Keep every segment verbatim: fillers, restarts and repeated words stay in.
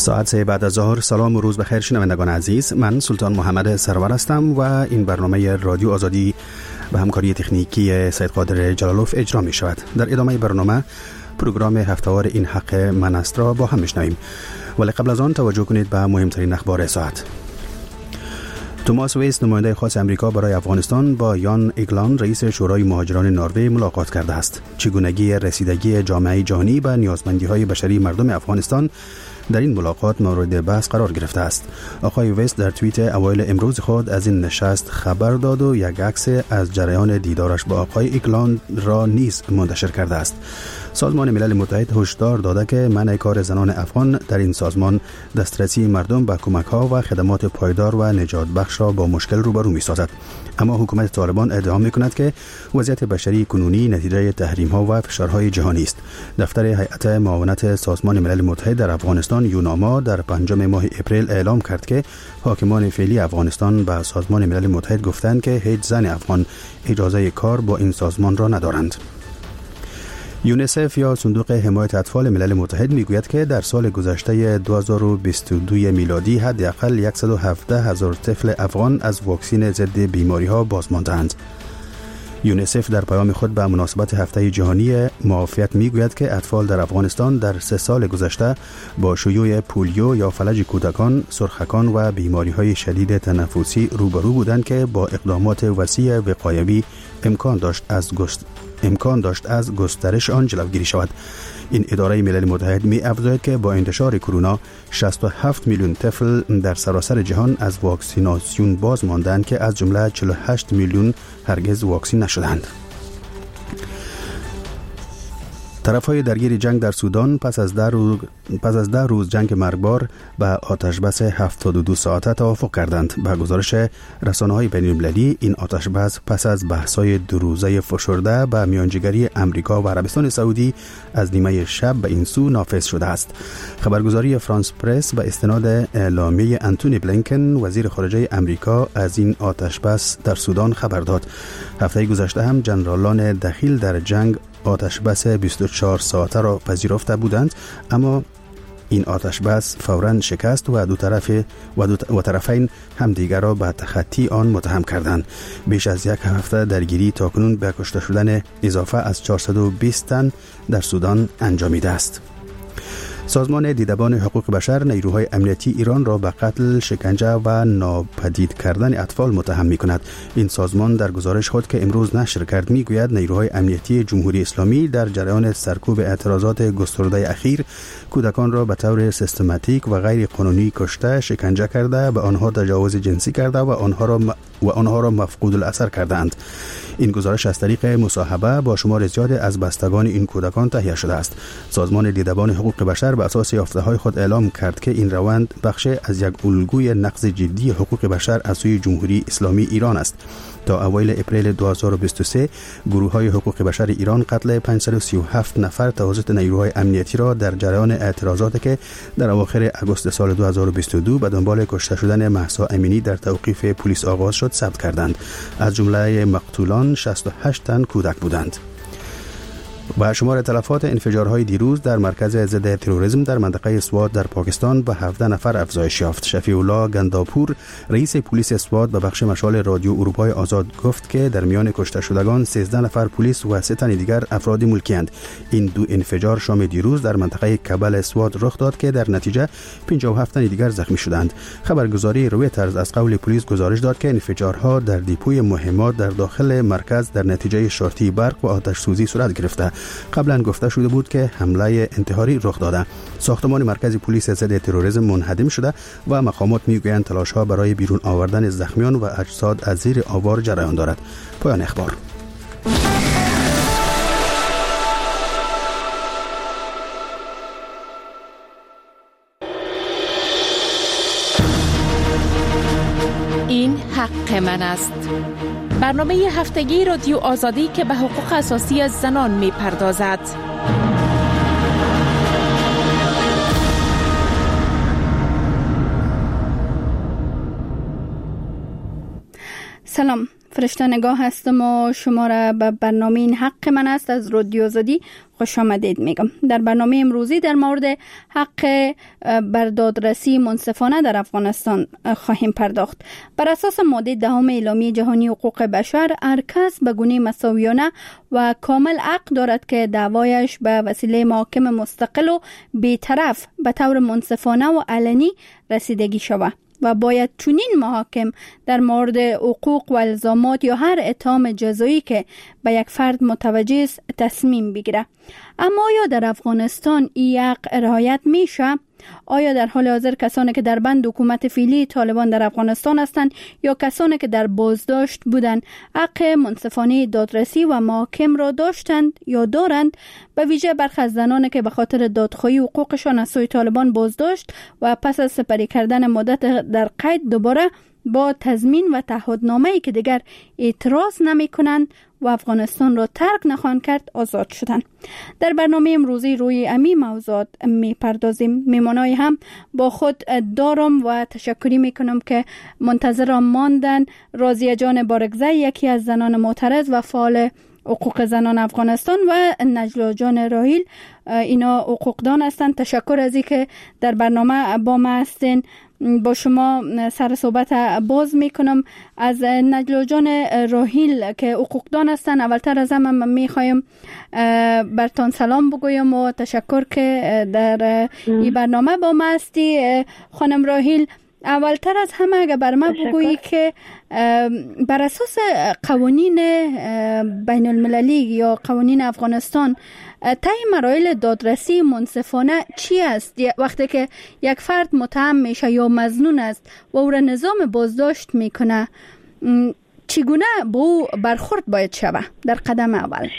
ساعت سه بعد از ظهر. سلام و روز بخیر شنوندگان عزیز، من سلطان محمد سرور هستم و این برنامه رادیو آزادی به همکاری تکنیکی سید قادر جلالوف اجرا می شود. در ادامه برنامه پروگرام هفته‌وار این حق من است را با هم میشنویم، ولی قبل از آن توجه کنید به مهمترین اخبار ساعت. توماس ویس، نماینده خاص امریکا برای افغانستان، با یان ایگلاند، رئیس شورای مهاجران نروژ ملاقات کرده است. چگونگی رسیدگی جامعه جهانی به نیازمندی‌های بشری مردم افغانستان در این ملاقات مورد بحث قرار گرفته است. آقای ویس در توییت اوایل امروز خود از این نشست خبر داد و یک عکس از جریان دیدارش با آقای ایگلاند را نیز منتشر کرده است. سازمان ملل متحد هشدار داده که منع کار زنان افغان در این سازمان دسترسی مردم به کمک‌ها و خدمات پایدار و نجات بخش را با مشکل روبرو می‌سازد. اما حکومت طالبان ادعا می‌کند که وضعیت بشری کنونی نتیجه تحریم‌ها و فشارهای جهانی است. دفتر هیئت معاونت سازمان ملل متحد در افغانستان یوناما در پنجم ماه اپریل اعلام کرد که حاکمان فعلی افغانستان به سازمان ملل متحد گفتند که هیچ زن افغان اجازه کار با این سازمان را ندارند. یونیسف یا صندوق حمایت اطفال ملل متحد میگوید که در سال گذشته دو هزار و بیست و دو میلادی حداقل صد و هفده هزار طفل افغان از واکسن ضد بیماری‌ها باز ماندند. یونیسف در پیام خود به مناسبت هفته جهانی معافیت میگوید که اطفال در افغانستان در سه سال گذشته با شیوع پولیو یا فلج کودکان، سرخکان و بیماری‌های شدید تنفسی روبرو بودند که با اقدامات وسیع وقایوی امکان داشت از گست... امکان داشت از گسترش آن جلوگیری شود. این اداره ملل متحد می افزاید که با انتشار کرونا شصت و هفت میلیون طفل در سراسر جهان از واکسیناسیون باز ماندند که از جمله چهل و هشت میلیون هرگز واکسین نشدند. طرف‌های درگیر جنگ در سودان پس از ده روز پس از ده روز جنگ مرگبار به آتشبس هفتاد و دو ساعته توافق کردند. به گزارش رسانه‌های بین‌المللی، این آتشبس پس از بحث‌های دو روزه فشرده به میانجیگری امریکا و عربستان سعودی از نیمه شب به این سو نافذ شده است. خبرگزاری فرانس پرس به استناد اعلامیه انتونی بلینکن، وزیر خارجه امریکا، از این آتشبس در سودان خبر داد. هفته گذشته هم جنرالان دخیل در جنگ آتشبس بیست و چهار ساعته را پذیرفته بودند، اما این آتشبس فوراً شکست و دو طرف و, دو و طرفین همدیگر را به تخطی آن متهم کردند. بیش از یک هفته درگیری تاکنون به کشته شدن اضافه از چهارصد و بیست تن در سودان انجامیده است. سازمان دیدبان حقوق بشر نیروهای امنیتی ایران را به قتل، شکنجه و ناپدید کردن اطفال متهم می‌کند. این سازمان در گزارش خود که امروز نشر کرد میگوید نیروهای امنیتی جمهوری اسلامی در جریان سرکوب اعتراضات گسترده اخیر کودکان را به طور سیستماتیک و غیر قانونی کشته، شکنجه کرده، به آنها تجاوز جنسی کرده و آنها را م... و آنها را مفقود الاثر کردند. این گزارش از طریق مصاحبه با شمار زیاد از بستگان این کودکان تهیه شده است. سازمان دیدبان حقوق بشر به اساس یافته‌های خود اعلام کرد که این روند بخش از یک الگوی نقض جدی حقوق بشر از سوی جمهوری اسلامی ایران است. تا اوایل اپریل دو هزار و بیست و سه گروه‌های حقوق بشر ایران قتل پانصد و سی و هفت نفر توسط نیروهای امنیتی را در جریان اعتراضاتی که در اواخر آگوست سال دو هزار و بیست و دو به دنبال کشته شدن مهسا امینی در توقیف پلیس آغاز شد ثبت کردند. از جمله مقتولان شصت و هشت تن کودک بودند. و شمار تلفات انفجارهای دیروز در مرکز ضد تروریسم در منطقه سوات در پاکستان به هفده نفر افزایش یافت. شفیع الله گنداپور، رئیس پلیس سوات، به بخش مشال رادیو اروپای آزاد گفت که در میان کشته شدگان سیزده نفر پلیس و سه تن دیگر افراد ملکی‌اند. این دو انفجار شام دیروز در منطقه کبل سوات رخ داد که در نتیجه پنجاه و هفت تن دیگر زخمی شدند. خبرگزاری رویترز از قول پلیس گزارش داد که انفجارها در دیپوی مهمات در داخل مرکز در نتیجه شارتی برق و آتش سوزی صورت گرفته. قبلا گفته شده بود که حمله انتحاری رخ داده. ساختمان مرکز پلیس ضد تروریسم منهدم شده و مقامات میگویند تلاش‌ها برای بیرون آوردن زخمیان و اجساد از زیر آوار جریان دارد. پایان اخبار. این حق من است. برنامه هفتگی رادیو آزادی که به حقوق اساسی زنان می پردازد. سلام، فرشته نگاه هستم و شما را به برنامه این حق من است از رادیو آزادی خوش آمدید میگم. در برنامه امروزی در مورد حق بر دادرسی منصفانه در افغانستان خواهیم پرداخت. بر اساس ماده دهم اعلامیه جهانی حقوق بشر، هر کس به گونه مساویانه و کامل حق دارد که دعوایش به وسیله محاکم مستقل و بی‌طرف به طور منصفانه و علنی رسیدگی شود و باید چنین محاکم در مورد حقوق و الزامات یا هر اتهام جزایی که به یک فرد متوجه است تصمیم بگیره. اما آیا در افغانستان این حق رعایت میشه؟ آیا در حال حاضر کسانی که در بند حکومت فعلی طالبان در افغانستان هستند یا کسانی که در بازداشت بودند حق منصفانه دادرسی و محاکم را داشتند یا دارند؟ به ویژه برخی از زنانی که به خاطر دادخواهی حقوقشان از سوی طالبان بازداشت و پس از سپری کردن مدت در قید دوباره با تضمین و تعهدنامه‌ای که دیگر اعتراض نمی کنند و افغانستان را ترک نخواهند کرد آزاد شدند. در برنامه امروزی روی امی موضوعات می پردازیم. میمانای هم با خود دارم و تشکری می کنم که منتظر ماندن. راضیه جان بارگزی، یکی از زنان معترض و فعال حقوق زنان افغانستان، و نجلا جان راحیل، اینا حقوقدان هستند. تشکر از اینکه در برنامه با ما هستین. با شما سر صحبت باز میکنم. از نجلا جان راحیل که حقوقدان هستن، اولتر از همه میخوایم برتان سلام بگویم و تشکر که در این برنامه با ما هستی. خانم راحیل، اولتر از همه اگر بر من بگویی که بر اساس قوانین بین المللی یا قوانین افغانستان طی مراحل دادرسی منصفانه چی است؟ وقتی که یک فرد متهم میشه یا مظنون است و او را نظام بازداشت میکنه، چگونه با او برخورد باید شود در قدم اول؟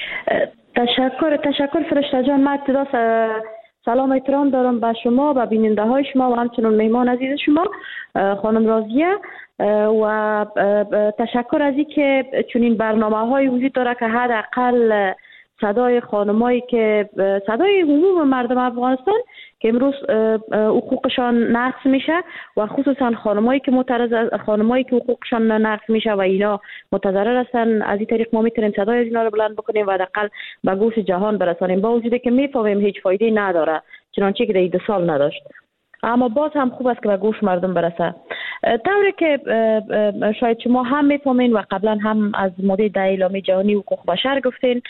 تشکر تشکر فرشته جان. من سلام احترام دارم به شما و بیننده های شما و همچنین مهمان عزیز شما خانم راضیه، و تشکر از این که چنین برنامه های وجود داره که حداقل صدای خانمایی که صدای عموم مردم افغانستان که امروز حقوقشان نقض میشه و خصوصا خانمایی که معترض خانمایی که حقوقشان نقض میشه و اینا متضرر هستن، از این طریق ما میتونیم صدای از اینا رو بلند بکنیم و حداقل به گوش جهان برسانیم، با وجودی که میفهمیم هیچ فایده نداره چنانچه که در دو سال نداشت، اما باز هم خوب است که به گوش مردم برسه. طوری که شاید شما هم میفهمین و قبلا هم از ماده ده اعلامیه جهانی حقوق بشر گفتین،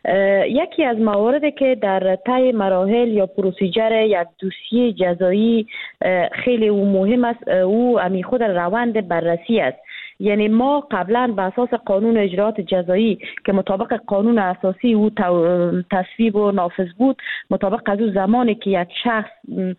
یکی از مواردی که در طی مراحل یا پروسیجر یک دوسیه جزایی خیلی مهم است، او امی خود روند بررسی است. یعنی ما قبلا به اساس قانون اجراات جزایی که مطابق قانون اساسی او تصویب و نافذ بود، مطابق از او زمانی که یک شخص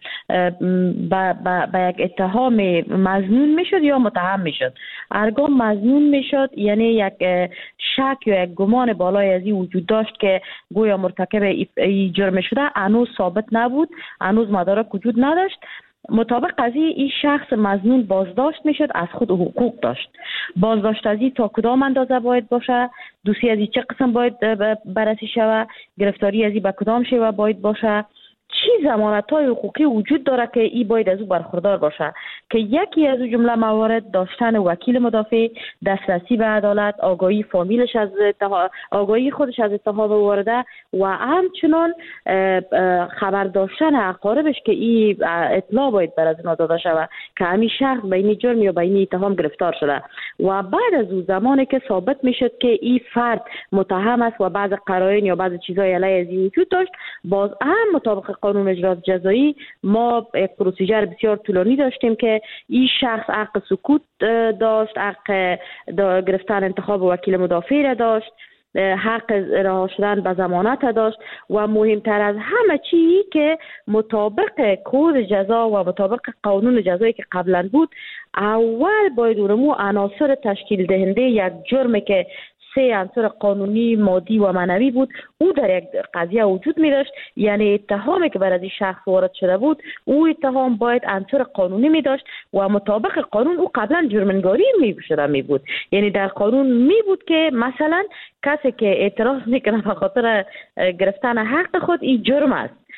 به یک اتهام مظنون میشد یا متهم میشد، هرگاه مظنون میشد یعنی یک شک یا یک گمان بالای از این وجود داشت که گویا مرتکب ای جرم شده، هنوز ثابت نبود، هنوز مدارک وجود نداشت، مطابق از این شخص مظنون بازداشت میشد، از خود حقوق داشت. بازداشت از این تا کدام اندازه باید باشه، دوسیه از این چه قسم باید بررسی شود، گرفتاری از این به کدام شیوه باید باشه، چی ضمانت‌های حقوقی وجود داره که این باید از او برخوردار باشه، که یکی از او جمله موارد داشتن وکیل مدافع، دسترسی به عدالت، آگاهی فامیلش از آگاهی خودش از اتهام وارده و همچنان خبر داشتن اقاربش که این اطلاع باید بر از اونا داده شود که همین شخص به این جرم یا به این اتهام گرفتار شده. و بعد از اون زمانی که ثابت میشد که این فرد متهم است و بعض قرائن یا بعض چیزهای علیه از این وجود داشت، باز هم مطابق قانون اجرات جزایی ما یک پروسیجر بسیار طولانی داشتیم که این شخص حق سکوت داشت، حق گرفتن انتخاب وکیل مدافع را داشت، حق رها شدن به ضمانت داشت و مهمتر از همه چی که مطابق کد جزا و مطابق قانون جزایی که قبلا بود، اول باید اونمو عناصر تشکیل دهنده یک جرم که سه عنصر قانونی، مادی و معنوی بود، او در یک قضیه وجود می داشت. یعنی اتهامی که بر از این شخص وارد شده بود، او اتهام باید عنصر قانونی می داشت و مطابق قانون او قبلا جرمنگاری می شده می بود. یعنی در قانون می بود که مثلا کسی که اعتراض میکنه به خاطر گرفتن حق خود این جرم است،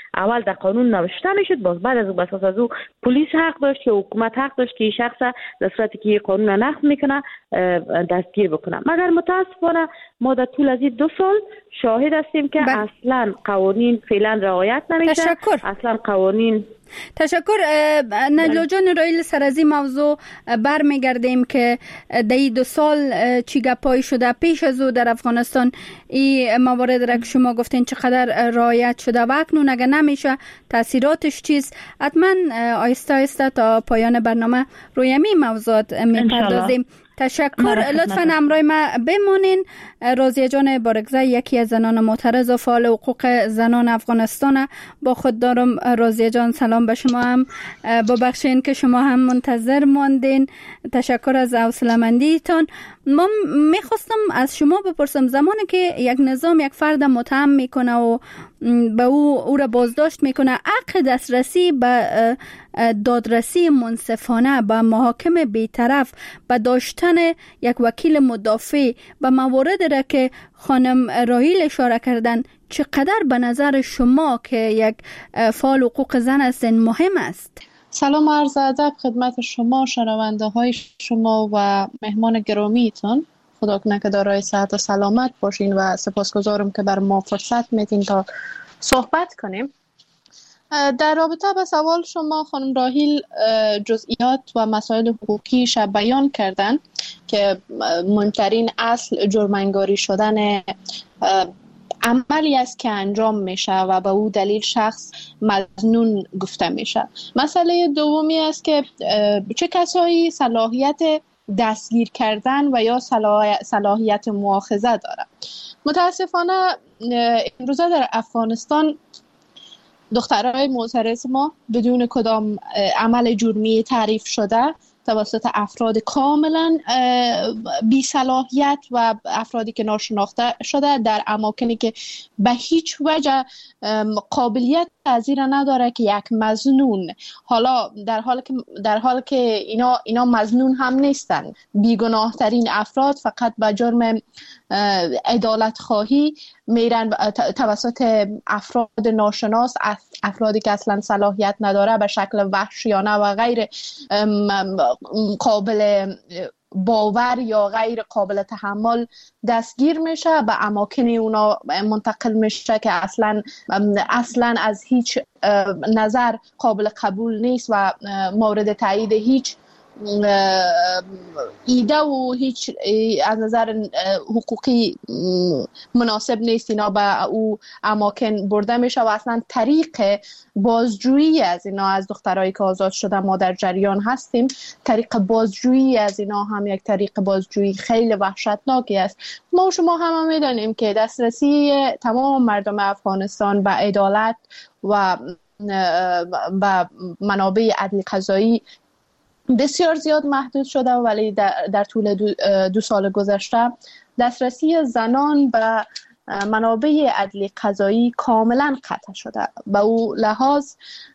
اول در قانون نوشته میشد، باز بعد از او بساس از او پلیس حق داشت که حکومت حق داشت که این شخص در صورتی که قانون نقض میکنه دستگیر بکنه. مگر متاسفانه ما در طول از این دو سال شاهد هستیم که بل... اصلا قوانین فعلا رعایت نمیشه. تشکر. اصلا قوانین تشکر. نجلا جان رایل، سر از این موضوع برمیگردیم که در این دو سال چی گپایی شده پیش از او در افغانستان، این موارد را که شما گفتین چقدر رعایت شده و اکنون اگر نمیشه تاثیراتش چیست؟ حتما آیسته آیسته تا پایان برنامه روی همین موضوعات میپردازیم. تشکر. لطفاً همراه ما بمانین. راضیه جان بارگزای یکی از زنان معترض و فعال حقوق زنان افغانستان با خود دارم. راضیه جان سلام به شما هم، ببخشین که شما هم منتظر ماندین. تشکر از حوصله‌مندیتون. ما میخواستم از شما بپرسم زمانی که یک نظام یک فرد متهم میکنه و به او او را بازداشت میکنه، حق دسترسی به دادرسی منصفانه به محاکم بیطرف، به داشتن یک وکیل مدافع و مواردی را که خانم راهیل اشاره کردن چقدر به نظر شما که یک فعال حقوق زن هستین مهم است؟ سلام و عرض ادب خدمت شما، شنونده های شما و مهمان گرامیتون. خدا کنه که دارای صحت و سلامت باشین و سپاسگزارم که بر ما فرصت میدین تا صحبت کنیم. در رابطه با سوال شما خانم راهیل جزئیات و مسائل حقوقی شب بیان کردن که مهمترین اصل جرم‌انگاری شدن عملی است که انجام میشه و به او دلیل شخص مظنون گفته میشه. مسئله دومی است که چه کسایی صلاحیت دستگیر کردن و یا صلاحیت مؤاخذه داره. متاسفانه امروزه در افغانستان دخترای معترض ما بدون کدام عمل جرمی تعریف شده توسط افراد کاملا بی صلاحیت و افرادی که ناشناخته شده در اماکنی که به هیچ وجه قابلیت پذیر نداره که یک مظنون، حالا در حال که در حال که اینا اینا مظنون هم نیستن، بیگناه ترین افراد فقط به جرم عدالت خواهی میرن توسط افراد ناشناس، افرادی که اصلا صلاحیت نداره به شکل وحشیانه و غیر قابل باور یا غیر قابل تحمل دستگیر میشه، به اماکن اونا منتقل میشه که اصلا اصلا از هیچ نظر قابل قبول نیست و مورد تایید هیچ ایده و هیچ از نظر حقوقی مناسب نیست. اینا به او اماکن برده میشه و اصلا طریق بازجویی از اینا، از دخترایی که آزاد شده ما در جریان هستیم، طریق بازجویی از اینا هم یک طریق بازجویی خیلی وحشتناکی است. ما شما هم میدانیم که دسترسی تمام مردم افغانستان به عدالت و به منابع عدل قضایی بسیار زیاد محدود شده، ولی در, در طول دو, دو سال گذشته دسترسی زنان به منابع عدلی قضایی کاملا قطع شده. به او لحاظ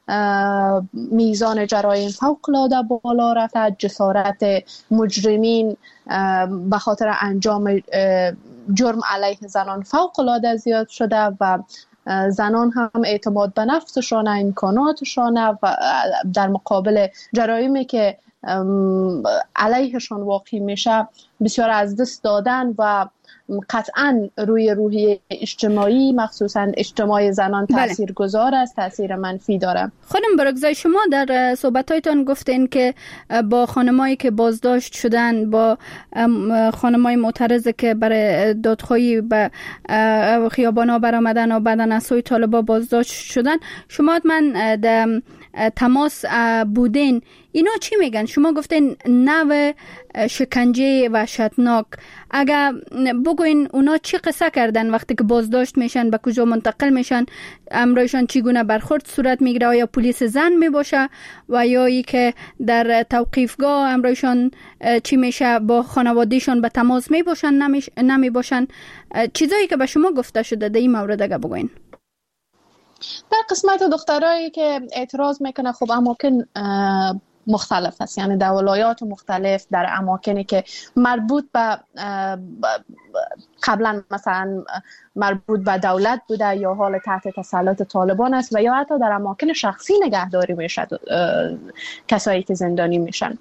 میزان جرایم فوق‌العاده بالا رفته، جسارت مجرمین به خاطر انجام جرم علیه زنان فوق‌العاده زیاد شده و زنان هم اعتماد به نفسشان، امکاناتشان و در مقابل جرایمی که علیهشان واقع میشه بسیار از دست دادن و قطعا روی روحیه اجتماعی مخصوصا اجتماع زنان تأثیر گذار است، تأثیر منفی داره. خانم برگزای، شما در صحبتایتان گفتین که با خانمایی که بازداشت شدن، با خانمای معترض که برای دادخواهی به خیابانا برآمدن و بعدن از سوی طالبا بازداشت شدن، شما حتما در تماس بودین. اینا چی میگن؟ شما گفتین نوع شکنجه وحشتناک. اگر بگوین اونا چی قصه کردن وقتی که بازداشت میشن، به کجا منتقل میشن، امرایشان چگونه برخورد صورت میگیره، آیا پلیس زن میباشه و یا ای که در توقیفگاه امرایشان چی میشه، با خانوادهشان به تماس میباشن نمیباشن؟ چیزایی که به شما گفته شده در این مورد اگر بگوین. در قسمت دخترایی که اعتراض میکنه، خب اماکن مختلف است، یعنی در ولایات مختلف، در اماکنی که مربوط به قبلا مثلا مربوط به دولت بوده یا حال تحت تسلط طالبان است و یا حتی در اماکن شخصی نگهداری میشه کسایی که زندانی میشن.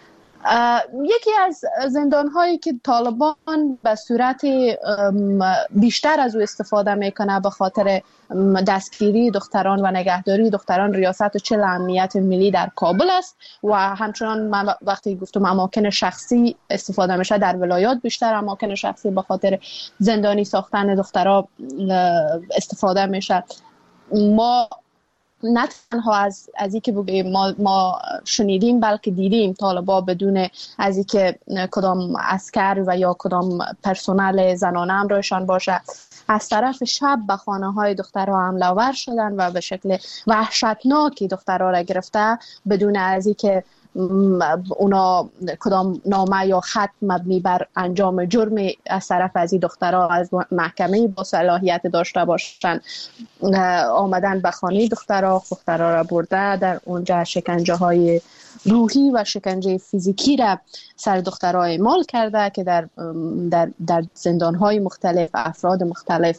یکی از زندان هایی که طالبان به صورت بیشتر از او استفاده میکنه به خاطر دستگیری دختران و نگهداری دختران ریاست و چل امنیت ملی در کابل است و همچنان من وقتی گفتم اماکن شخصی استفاده میشه، در ولایات بیشتر اماکن شخصی به خاطر زندانی ساختن دخترها استفاده میشه. ما نه تنها از از اینکه بگیم ما ما شنیدیم بلکه دیدیم طالبا بدون از اینکه کدام عسکر و یا کدام پرسنل زنانه همراهشان باشه از طرف شب به خانه های دخترها حمله آور شدن و به شکل وحشتناکی دخترها را گرفته بدون از اینکه اونا کدام نامه یا خط مبنی بر انجام جرم از طرف از این دخترها از محکمه با صلاحیت داشته باشن آمدن به خانه دخترها دخترها را برده در اونجا شکنجه های روحی و شکنجه فیزیکی را سر دخترها اعمال کرده که در در در زندان های مختلف افراد مختلف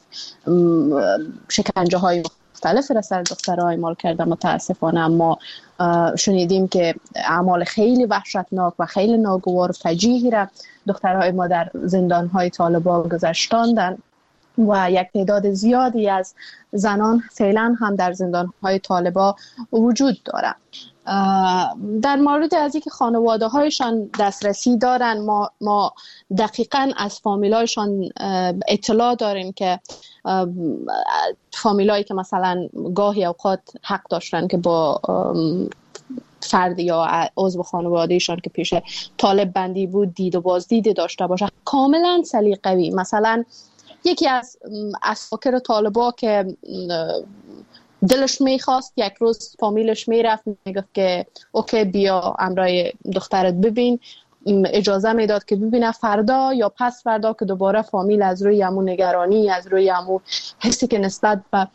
شکنجه های مختلف را سر دخترها اعمال کرده. متاسفانه اما شنیدیم که اعمال خیلی وحشتناک و خیلی ناگوار و فجیعی را دخترهای ما در زندانهای طالبان گذشتاندن و یک تعداد زیادی از زنان فعلا هم در زندانهای طالبان وجود دارند. در مورد از اینکه خانواده هایشان دسترسی دارن ما ما دقیقاً از فامیلایشان اطلاع داریم که فامیلایی که مثلا گاهی اوقات حق داشتن که با فرد یا عضو خانوادهشان که پیش طالب بندی بود دید و بازدید داشته باشه کاملا سلیقه‌ای. مثلا یکی از اساکر طالبا که دلش میخواست یک روز فامیلش میرفت میگفت که اوکی بیا امرای دخترت ببین، اجازه میداد که ببینه، فردا یا پس فردا که دوباره فامیل از روی همون نگرانی از روی همون حسی که نسبت به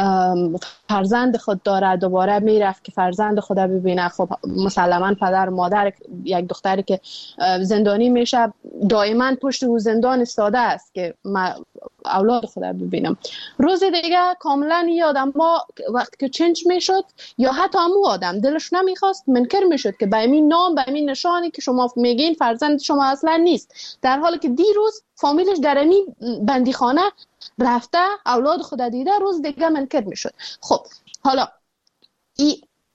فرزند خود داره دوباره میرفت که فرزند خود ببینه. خب مسلما پدر مادر یک دختری که زندانی میشه دائما پشت او زندان استاده است که من اولاد خود ببینم. روز دیگه کاملا یادم ما وقتی که چنج میشد یا حتی همون آدم دلش نمیخواست منکر میشد که به این نام به این نشانی که شما میگین فرزند شما اصلا نیست، در حالی که دیروز فامیلش در این بندیخانه رفته اولاد خود دیده روز دیگه منکر میشد. خب حالا این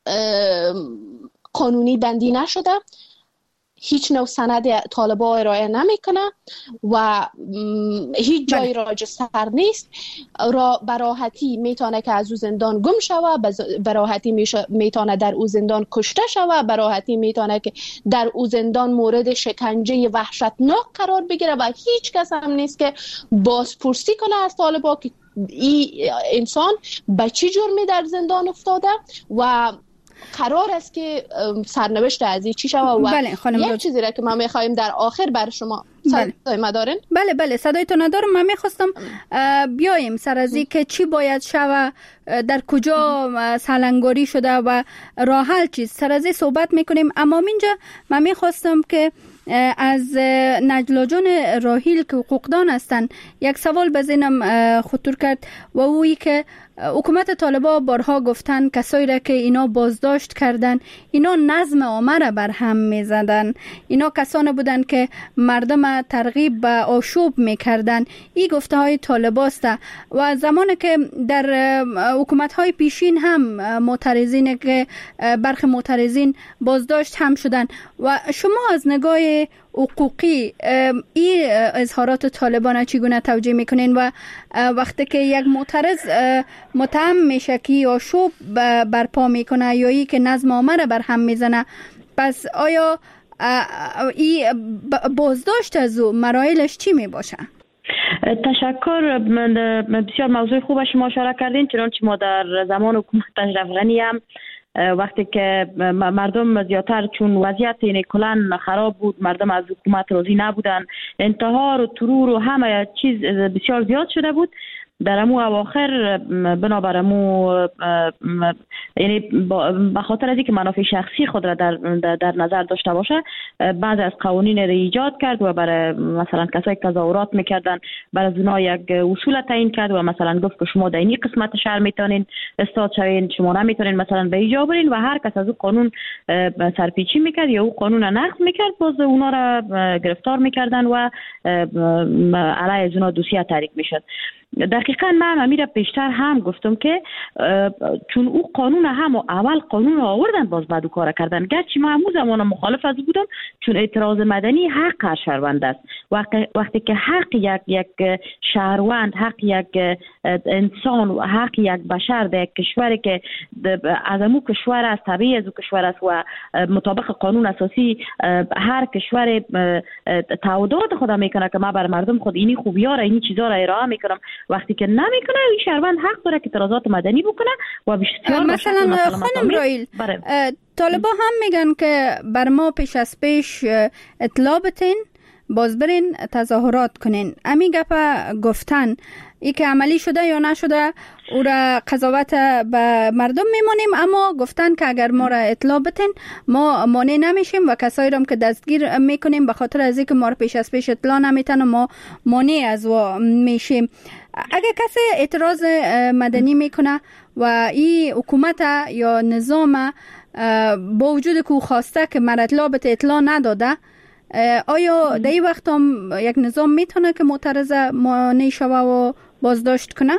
قانونی بندی نشده، هیچ نوع سند طالبا ارائه نمیکنه و هیچ جای راجستر نیست. را براحتی میتونه که از او زندان گم شوه، براحتی میتونه در او زندان کشته شوه، براحتی میتونه که در او زندان مورد شکنجه وحشتناک قرار بگیره و هیچ کس هم نیست که بازپرسی کنه از طالبا که این انسان به چه جرمی در زندان افتاده و قرار است که سرنوشت از این چی شود. و بله یک چیزی را که ما میخوایم در آخر بر شما بله. صدای ما دارین؟ بله بله صدایتون ندارم. من میخواستم بیایم سر از این که چی باید شود، در کجا سالنگاری شده و راه حل چیز سر از این صحبت میکنیم. اما اینجا من میخواستم که از نجلا جان راحیل که حقوقدان هستن یک سوال به ذهنم خطور کرد و اویی که حکومت طالبا بارها گفتن کسایی را که اینا بازداشت کردن اینا نظم عامه را بر هم میزدن، اینا کسانی بودن که مردم ترغیب به آشوب میکردن. این گفته های طالباست و زمانی که در حکومت های پیشین هم معترضین که برخی معترضین بازداشت هم شدن و شما از نگاه حقوقی این اظهارات طالبان چگونه توجیه میکنین و وقتی که یک معترض متهم میشه که آشوب برپا میکنه یا ای که نظم عامه را بر هم میزنه، پس آیا این بازداشت از او مراحلش چی میباشه؟ تشکر. بسیار موضوع خوب شما اشاره کردین، چنانچه ما در زمان حکومت اشرف غنی هم وقتی که مردم زیادتر چون وضعیت اینه کلان خراب بود، مردم از حکومت راضی نبودن، انتحار و ترور و همه چیز بسیار زیاد شده بود در امو اواخر بنابر امو یعنی به خاطر از اینکه منافع شخصی خود را در در نظر داشته باشه بعض از قوانین را ایجاد کرد و برای مثلا کسایی که تظاهرات میکردن برای اونا یک اصول تعیین کرد و مثلا گفت که شما در این قسمت شهر میتونین استاد شوین، شما نمیتونین مثلا به اینجا برین و هر کس از اون قانون سرپیچی میکرد یا اون قانون نقض میکرد باز اونا را گرفتار میکردن و علیه از اونا دوسیه تحریک میشد. دقیقاً من امیره پیشتر هم گفتم که چون او قانون هم اول قانون آوردن باز بعد کار کردن، گرچه ما همون زمان مخالف از بودم چون اعتراض مدنی حق هر شهروند است. وقتی که حق یک یک شهروند، حق یک انسان و حق یک بشر در یک کشوری که از امو کشور است، طبیعی از او کشور است و مطابق قانون اساسی هر کشور تعهدات خود میکنه که ما بر مردم خود اینی خوبی‌ها را اینی چیزا را ارائه میکنم، وقتی که نمیکنه این شهروند حق داره که اعتراضات مدنی بکنه و بسیار مثلا خانم رایل طالبا هم میگن که بر ما پیش از پیش اطلاع بتین باز برین تظاهرات کنین. امی گپا گفتن ای که عملی شده یا نشده او را قضاوت به مردم میمانیم، اما گفتن که اگر ما را اطلاع بتین ما مانع نمیشیم و کسایی را که دستگیر میکنیم به خاطر از اینکه ما را پیش از پیش اطلاع نمیتن و ما مانع از و میشیم. اگر کسی اعتراض مدنی میکنه و این حکومت یا نظام با وجود که او خواسته که من اطلاع بته اطلاع نداده، آیا در این وقت هم یک نظام میتونه که معترض مانع شوه و بازداشت کنه؟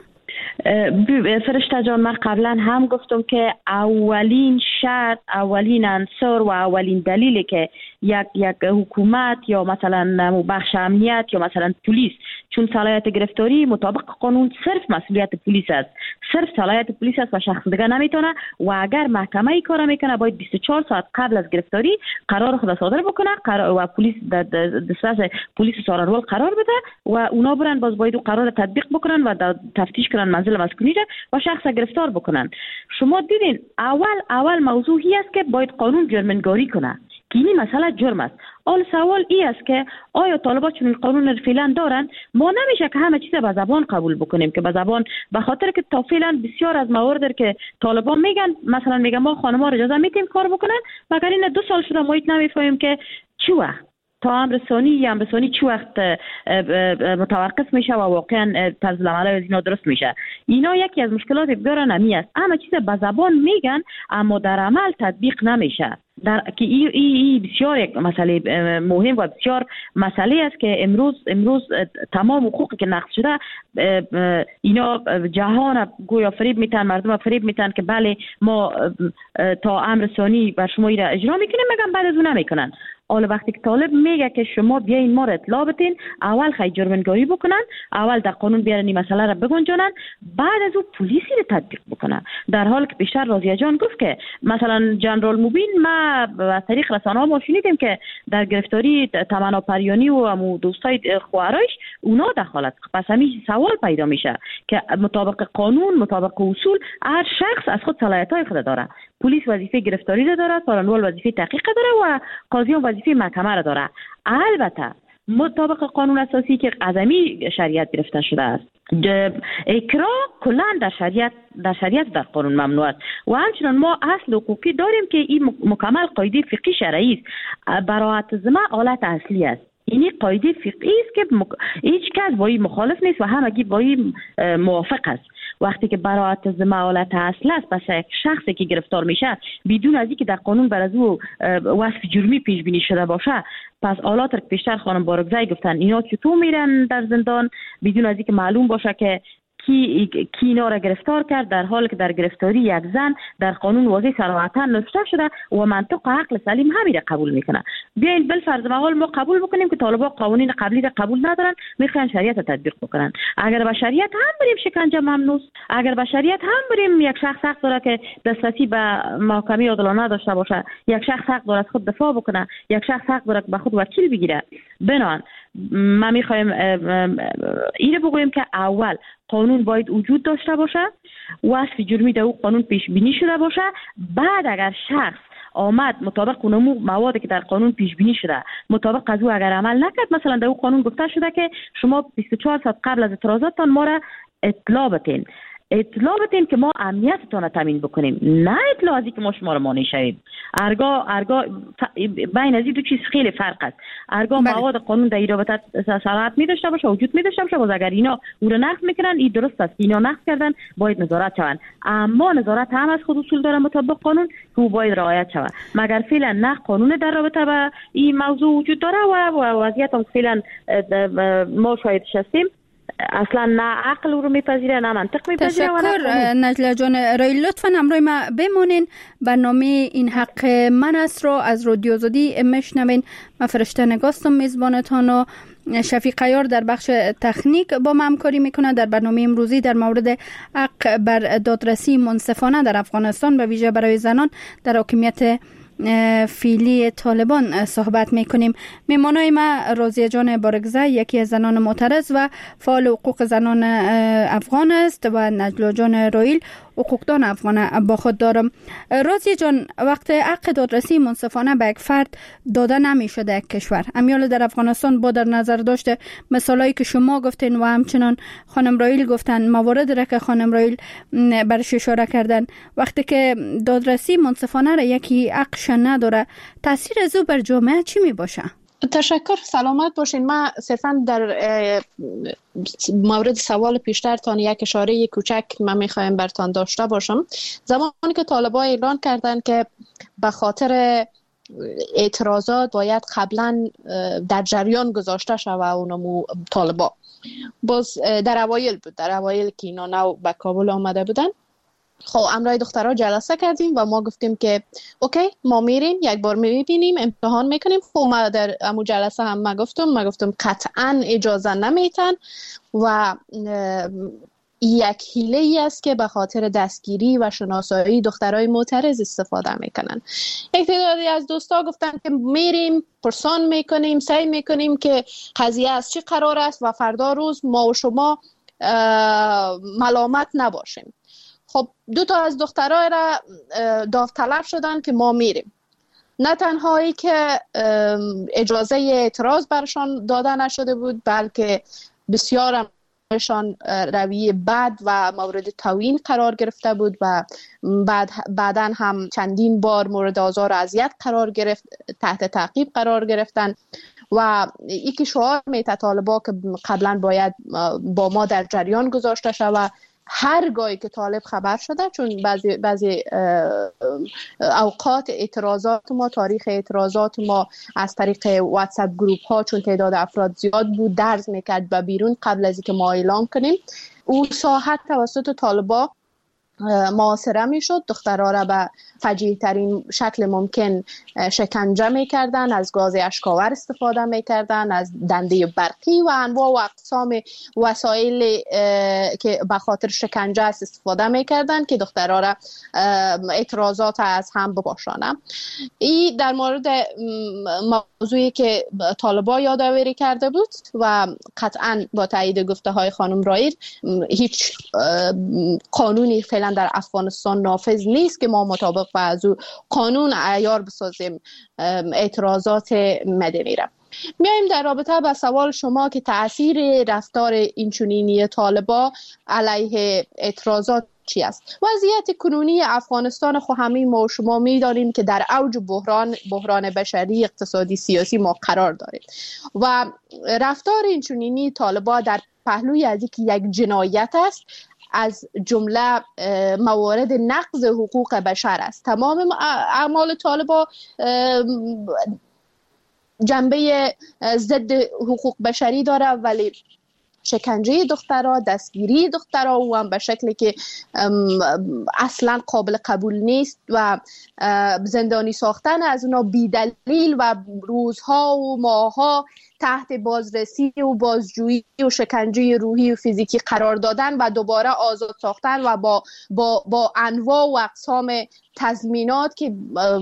فرشته جان من قبلا هم گفتم که اولین شرط، اولین عنصر و اولین دلیلی که یک یک حکومت یا مثلا بخش امنیت یا مثلا پلیس، چون صلاحیت گرفتاری مطابق قانون صرف مسئولیت پلیس است، صرف صلاحیت پلیس است و شخص دیگه نمیتونه و اگر محکمه ای کار میکنه باید بیست و چهار ساعت قبل از گرفتاری قرار خود صادر بکنه و پلیس در دسترس پلیس سارنوال قرار بده و اونا برن باز باید قرار تطبیق بکنن و تفتیش کنن منزل مسکونی را و شخص گرفتار بکنن. شما دیدین اول اول موضوعی است که باید قانون جرمنگاری کنه که این مسئله جرم است. اول سوال ای است که آیا طالبان چون این قانون رو فعلا دارن ما نمیشه که همه چیز به زبان قبول بکنیم که به زبان، به خاطر که تا فعلا بسیار از موارد که طالبان میگن مثلا میگن ما خانم‌ها رو اجازه میدیم کار بکنن مگر این دو سال شده ما نمیفهمیم که چی وقت تا امر ثانی یا امر ثانی چی وقت متوقف میشه و واقعا طرز العمل از اینا درست میشه. اینا یکی از مشکلات بسیار نمی است، اما چیز به زبان میگن اما در عمل تطبیق نمیشه. در که ای, ای, ای بسیار یک مسئله مهم و بسیار مسئله است که امروز امروز تمام حقوقی که نقض شده اینا جهان گویا فریب میتن، مردم فریب میتن که بله ما تا امر ثانی بر شما را اجرا میکنیم، مگم بعد از اون نمیکنن. حالا وقتی که طالب میگه که شما بیاین ما را اطلاع بتین، اول خیلی جرمنگاری بکنن، اول در قانون بیارن این مسئله را بگنجانن، بعد از اون پلیسی را تطبیق بکنن. در حالی که بیشتر راضیه جان گفت که مثلا جنرال موبین ما از طریق رسانه ها ما شنیدیم که در گرفتاری تمنا پریانی و امو دوستای خواهرایش اونا دخالت. پس همین سوال پیدا میشه که مطابق قانون، مطابق اصول هر شخص از خود صلاحیت‌های خود داره. پلیس وظیفه گرفتاری را داره، سارنوال وظیفه تحقیق داره و قاضیان وظیفه محکمه را داره. البته مطابق قانون اساسی که عظمی شریعت گرفته شده است، اکراه کلا در شریعت در شریعت در قانون ممنوع است و همچنان ما اصل حقوقی داریم که این مکمل قاعده فقهی شرعی است. براءت ذمه حالت اصلی است. اینی قاعده فقهی است که مک... هیچ کس با این مخالف نیست و همگی با این موافق است. وقتی که براءت ذمه حالت اصل است، پس یک شخصی که گرفتار میشه بدون از اینکه در قانون بر از او وصف جرمی پیش بینی شده باشه، پس حالات که پیشتر خانم بارگزایی گفتن اینا چطور میرن در زندان بدون از اینکه معلوم باشه که کی کی اینا را گرفتار کرد، در حالی که در گرفتاری یک زن در قانون واضح صراحتا نوشته شده و منطق و عقل سلیم همین را قبول میکنه. بیاین بالفرض محال ما قبول بکنیم که طالبان قوانین قبلی را قبول ندارن، میخوان شریعت را تطبیق بکنن. اگر به شریعت هم بریم شکنجه ممنوع، اگر به شریعت هم بریم یک شخص حق داره که دسترسی به محکمه عادلانه داشته باشه، یک شخص حق داره از خود دفاع بکنه، یک شخص حق داره که به خود وکیل بگیره. بنان ما میخوایم اینو بگوییم که اول قانون باید وجود داشته باشه، وصف جرمی در او قانون پیش بینی شده باشه، بعد اگر شخص آمد مطابق اون مواد که در قانون پیش بینی شده مطابق از او اگر عمل نکرد، مثلا در او قانون گفته شده که شما بیست و چهار ساعت قبل از اعتراضاتتان ما را اطلاع بتین اطلاع بتین که ما امنیتتان را تامین بکنیم، نه اطلاع ازی که ما شما را مانع شویم. ارگاه ارگاه بین از این دو چیز خیلی فرق است. ارگاه مواد قانون در این رابطه صلاحیت می داشته باشه، وجود می داشته باشه، باز اگر اینا او را نقض میکنن، این درست است، اینا نقض کردن باید نظارت شوند، اما نظارت هم از خود اصول داره مطابق قانون که او باید رعایت شود. مگر فعلا نه قانون در رابطه با این موضوع وجود داره و وضعیت هم فعلا ما شاهدش هستیم، اصلا نه عقل رو میپذیره نه منطق میپذیره. تشکر نجله جان. رای لطفا همراه ما بمونین. برنامه این حق من است رو از رادیو آزادی میشنوین. من فرشته نگاستم میزبانتان و شفیق عیار در بخش تکنیک با ما همکاری میکنه. در برنامه امروزی در مورد حق بر دادرسی منصفانه در افغانستان به ویژه برای زنان در حاکمیت فعلی طالبان صحبت میکنیم. میمانای ما راضیه جان بارگزه، یکی از زنان معترض و فعال حقوق زنان افغان است و نجلا جان رایل، حقوقدان افغان با خود دارم. راضیه جان، وقت حق دادرسی منصفانه به یک فرد داده نمیشه در یک کشور، امیال در افغانستان با در نظر داشته مثالایی که شما گفتین و همچنان خانم رایل گفتن، موارد را که خانم رایل برش اشاره کردن، وقتی که دادرسی منصفانه را یکی حقش نداره، تاثیر از او بر جامعه چی می باشه؟ تشکر، سلامت باشین. من صرفا در مورد سوال پیشترتان یک اشاره کوچک من میخوایم برتان داشته باشم. زمانی که طالبان اعلان کردن که به خاطر اعتراضات باید قبلا در جریان گذاشته شوه اونمو طالبان، باز در اوایل بود، در اوایل که اینا نو به کابل آمده بودن، خب امرای دخترها جلسه کردیم و ما گفتیم که اوکی ما میریم یک بار میبینیم امتحان میکنیم. خب ما در امو جلسه هم ما گفتم ما گفتم قطعا اجازه نمیتن و یک حیله ای است که به خاطر دستگیری و شناسایی دخترای معترض استفاده میکنن. یک تعدادی از دوستا گفتن که میریم پرسان میکنیم، سعی میکنیم که قضیه از چی قرار است و فردا روز ما و شما ملامت نباشیم. خب دو تا از دخترها را داوطلب شدن که ما میریم. نه تنهایی که اجازه اعتراض برشان داده نشده بود، بلکه بسیار همشان رویه بد و مورد توهین قرار گرفته بود و بعد بعداً هم چندین بار مورد آزار و اذیت قرار گرفت، تحت تعقیب قرار گرفتن و یکی شعار میته طالبا که قبلا باید با ما در جریان گذاشته شود. هر گاهی که طالب خبر شده، چون بعضی بعضی اوقات اعتراضات ما، تاریخ اعتراضات ما از طریق واتساپ گروپ ها چون تعداد افراد زیاد بود درز میکرد و بیرون قبل از اینکه ما اعلام کنیم، او ساحت توسط طالبا محاصره میشد. دخترها را به فجیع ترین شکل ممکن شکنجه میکردن، از گاز اشکاور استفاده میکردن، از دنده برقی و انواع و اقسام وسایل که به خاطر شکنجه است استفاده میکردن که دخترها را اعتراضات از هم بپاشانه. این در مورد موضوعی که طالبا یادآوری کرده بود و قطعا با تایید گفته های خانم رایل هیچ قانونی فعلا در افغانستان نافذ نیست که ما مطابق با از او قانون عیار بسازیم اعتراضات مدنی را. میایم در رابطه با سوال شما که تأثیر رفتار اینچنینی طالبا علیه اعتراضات چی است؟ وضعیت کنونی افغانستان خو همین ما و شما میدانیم که در اوج بحران بحران بشری، اقتصادی، سیاسی ما قرار داریم و رفتار اینچنینی طالبا در پهلوی از اینکه یک جنایت است از جمله موارد نقض حقوق بشر است. تمام اعمال طالبا جنبه ضد حقوق بشری داره، ولی شکنجه دخترها، دستگیری دخترها و هم به شکلی که اصلا قابل قبول نیست و زندانی ساختن از اونا بی دلیل و روزها و ماهها تحت بازرسی و بازجویی و شکنجه روحی و فیزیکی قرار دادن و دوباره آزاد ساختن و با با با انواع و اقسام تضمینات که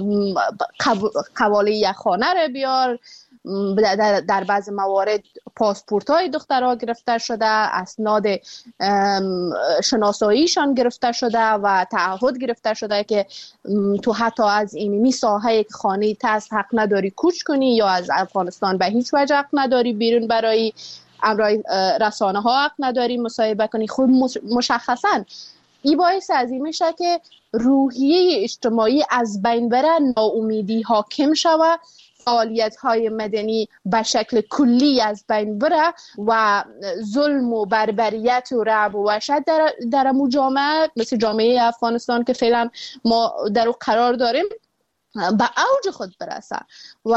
قواله یک خانه رو بیار، در, در بعض موارد پاسپورت های دخترها گرفته شده، اسناد شناساییشان گرفته شده و تعهد گرفته شده که تو حتی از اینمی ساحه که خانه تست حق نداری کوچ کنی یا از افغانستان به هیچ وجه حق نداری بیرون برای امرای رسانه ها حق نداری مصاحبه کنی. خود مشخصا این باعث از این میشه که روحیه اجتماعی از بین بره، ناامیدی حاکم شوه، فعالیت های مدنی به شکل کلی از بین بره و ظلم و بربریت و رعب و وحشت در در جامعه مثل جامعه افغانستان که فعلا ما در او قرار داریم به اوج خود برسه و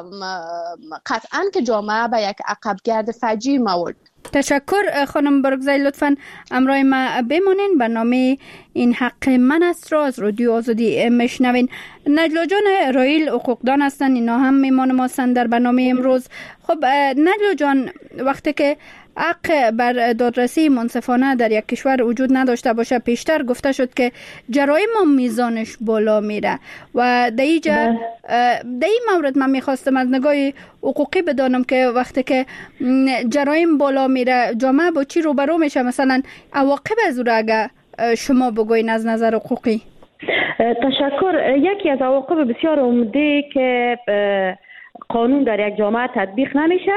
قطعا که جامعه به یک عقبگرد فجیع مورد. تشکر خانم برگزای، لطفاً امرای ما بمانین. برنامه این حق من است را از رادیو آزادی میشنوین. نجلا جان رایل حقوقدان هستند، اینا هم میمان ما هستند در برنامه امروز. خب نجلا جان، وقتی که حق بر دادرسی منصفانه در یک کشور وجود نداشته باشه، پیشتر گفته شد که جرایم هم میزانش بالا میره و در اینجا در این مورد من میخواستم از نگاه حقوقی بدانم که وقتی که جرایم بالا میره جامعه با چی روبرو میشه؟ مثلا عواقب از او را اگه شما بگوین از نظر حقوقی. تشکر. یکی از عواقب بسیار عمده که قانون در یک جامعه تطبیق نمیشه،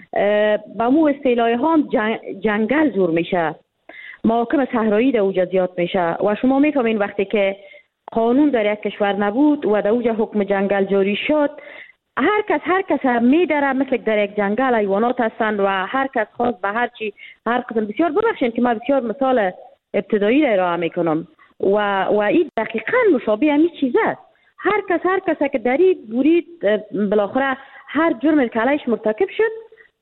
با مو اصطلاح هم جنگل زور میشه، محاکم صحرایی در اوجا زیاد میشه و شما میفهمین وقتی که قانون در یک کشور نبود و در اوجا حکم جنگل جاری شد، هر کس هر کس میدره، مثل در یک جنگل حیوانات هستند و هر کس خواست به هر چی هر قسم. بسیار ببخشید که من بسیار مثال ابتدایی را ارائه میکنم و و این دقیقاً مشابه همین چیز است. هر کس هر کس که درید برید بالاخره هر جرم که علیش مرتکب شد،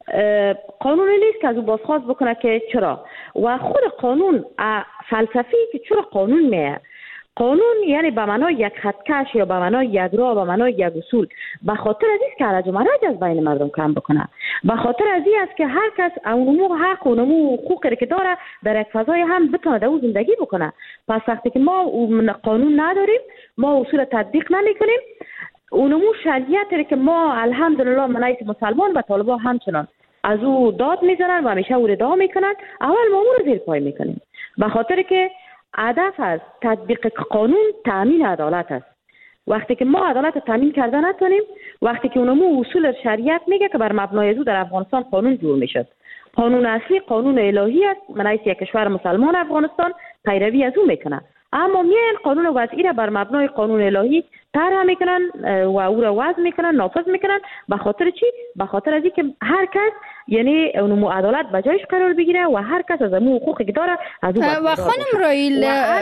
قانون نیست که از او بازخواست بکنه که چرا. و خود قانون فلسفی که چرا قانون میه، قانون یعنی به معنای یک خطکش یا به معنای یک راه، به معنای یک اصول، به خاطر از این که حرج و مرج از بین مردم کم بکنه، به خاطر از این است که هر کس اونمو حق و اونمو حقوقی که داره در یک فضای هم بتونه در او زندگی بکنه. پس وقتی که ما قانون نداریم، ما اصول تطبیق نمیکنیم، اونمو شریعتی که ما الحمدلله منایت مسلمان و طالبا همچنان از او داد میزنن و همیشه او ردا میکنن، اول ما رو زیر پای میکنیم. به خاطر که هدف از تطبیق قانون تامین عدالت است. وقتی که ما عدالت تامین کرده نتونیم، وقتی که اونمو اصول شریعت میگه که بر مبنای او در افغانستان قانون جور میشد، قانون اصلی قانون الهی است، منایت یک کشور مسلمان افغانستان پیروی از او میکنه، اما میان قانون وضعی را بر مبنای قانون الهی طرح میکنن و او را وضع میکنن، نافذ میکنن. به خاطر چی؟ به خاطر از اینکه هر کس یعنی اونمو عدالت به جایش قرار بگیره و هر کس از اون حقوقی که داره از او و خانم رایل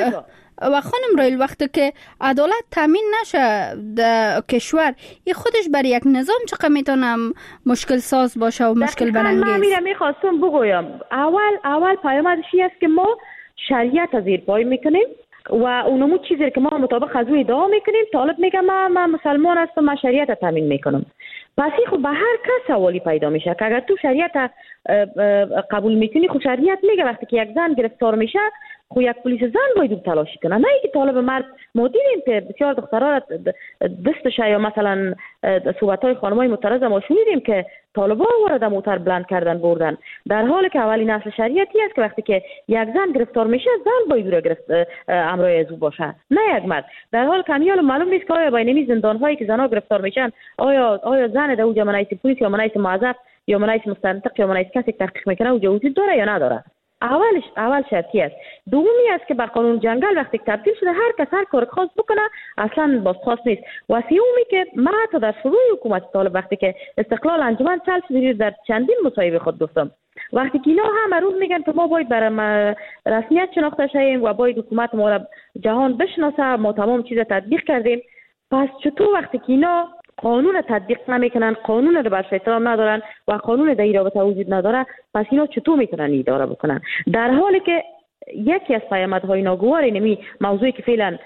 و خانم رایل وقتی که عدالت تامین نشه در کشور، این خودش برای یک نظام چقدر میتونه مشکل ساز باشه و مشکل برانگیز. من میرم میخواستم بگویم اول اول پیامدش است که ما شریعت از زیر پای میکنیم و اونمو چیزی که ما مطابق از او ادعا میکنیم. طالب میگه من من مسلمان هستم، من شریعت تامین میکنم. پس خب به هر کس سوالی پیدا میشه که اگر تو شریعت قبول میکنی، خب شریعت میگه وقتی که یک زن گرفتار میشه، خب یک پلیس زن باید تلاشی کنه، نه اینکه طالب مرد. ما دیدیم که بسیار دخترها دستش یا مثلا صحبت‌های خانمای معترض ما شنیدیم که طالبا وارد موتر بلند کردن بردن، در حالی که اولین اصل شریعتی است که وقتی که یک زن گرفتار میشه، زن باید رو گرفت امرای از او باشه، نه یک مرد. در حال که همیال معلوم نیست که آیا بین زندان‌هایی که زنها گرفتار میشن، آیا آیا زن در اونجا منایت پلیس یا منایت معذب یا منایت مستنطق یا منایت کسی تحقیق میکنه اونجا وجود داره یا نداره؟ اولش اول شرطی است. دومی است که با قانون جنگل وقتی تبدیل شده، هر کس هر کار خاص بکنه، اصلا بازخواست نیست. و سومی که ما تا در شروع حکومت طالب وقتی که استقلال انجمن چل شد، در چندین مصاحبه خود گفتم، وقتی که اینا هم روز میگن که ما باید برای رسمیت شناخته شویم و باید حکومت ما را جهان بشناسه، ما تمام چیز تطبیق کردیم. پس چطور وقتی که اینا قانون تطبیق نمیکنن، قانون رو بر احترام ندارن و قانون در این رابطه وجود نداره، پس اینا چطور میتونن اداره بکنن؟ در حالی که یکی از پیامدهای ناگوار اینمی موضوعی که فعلا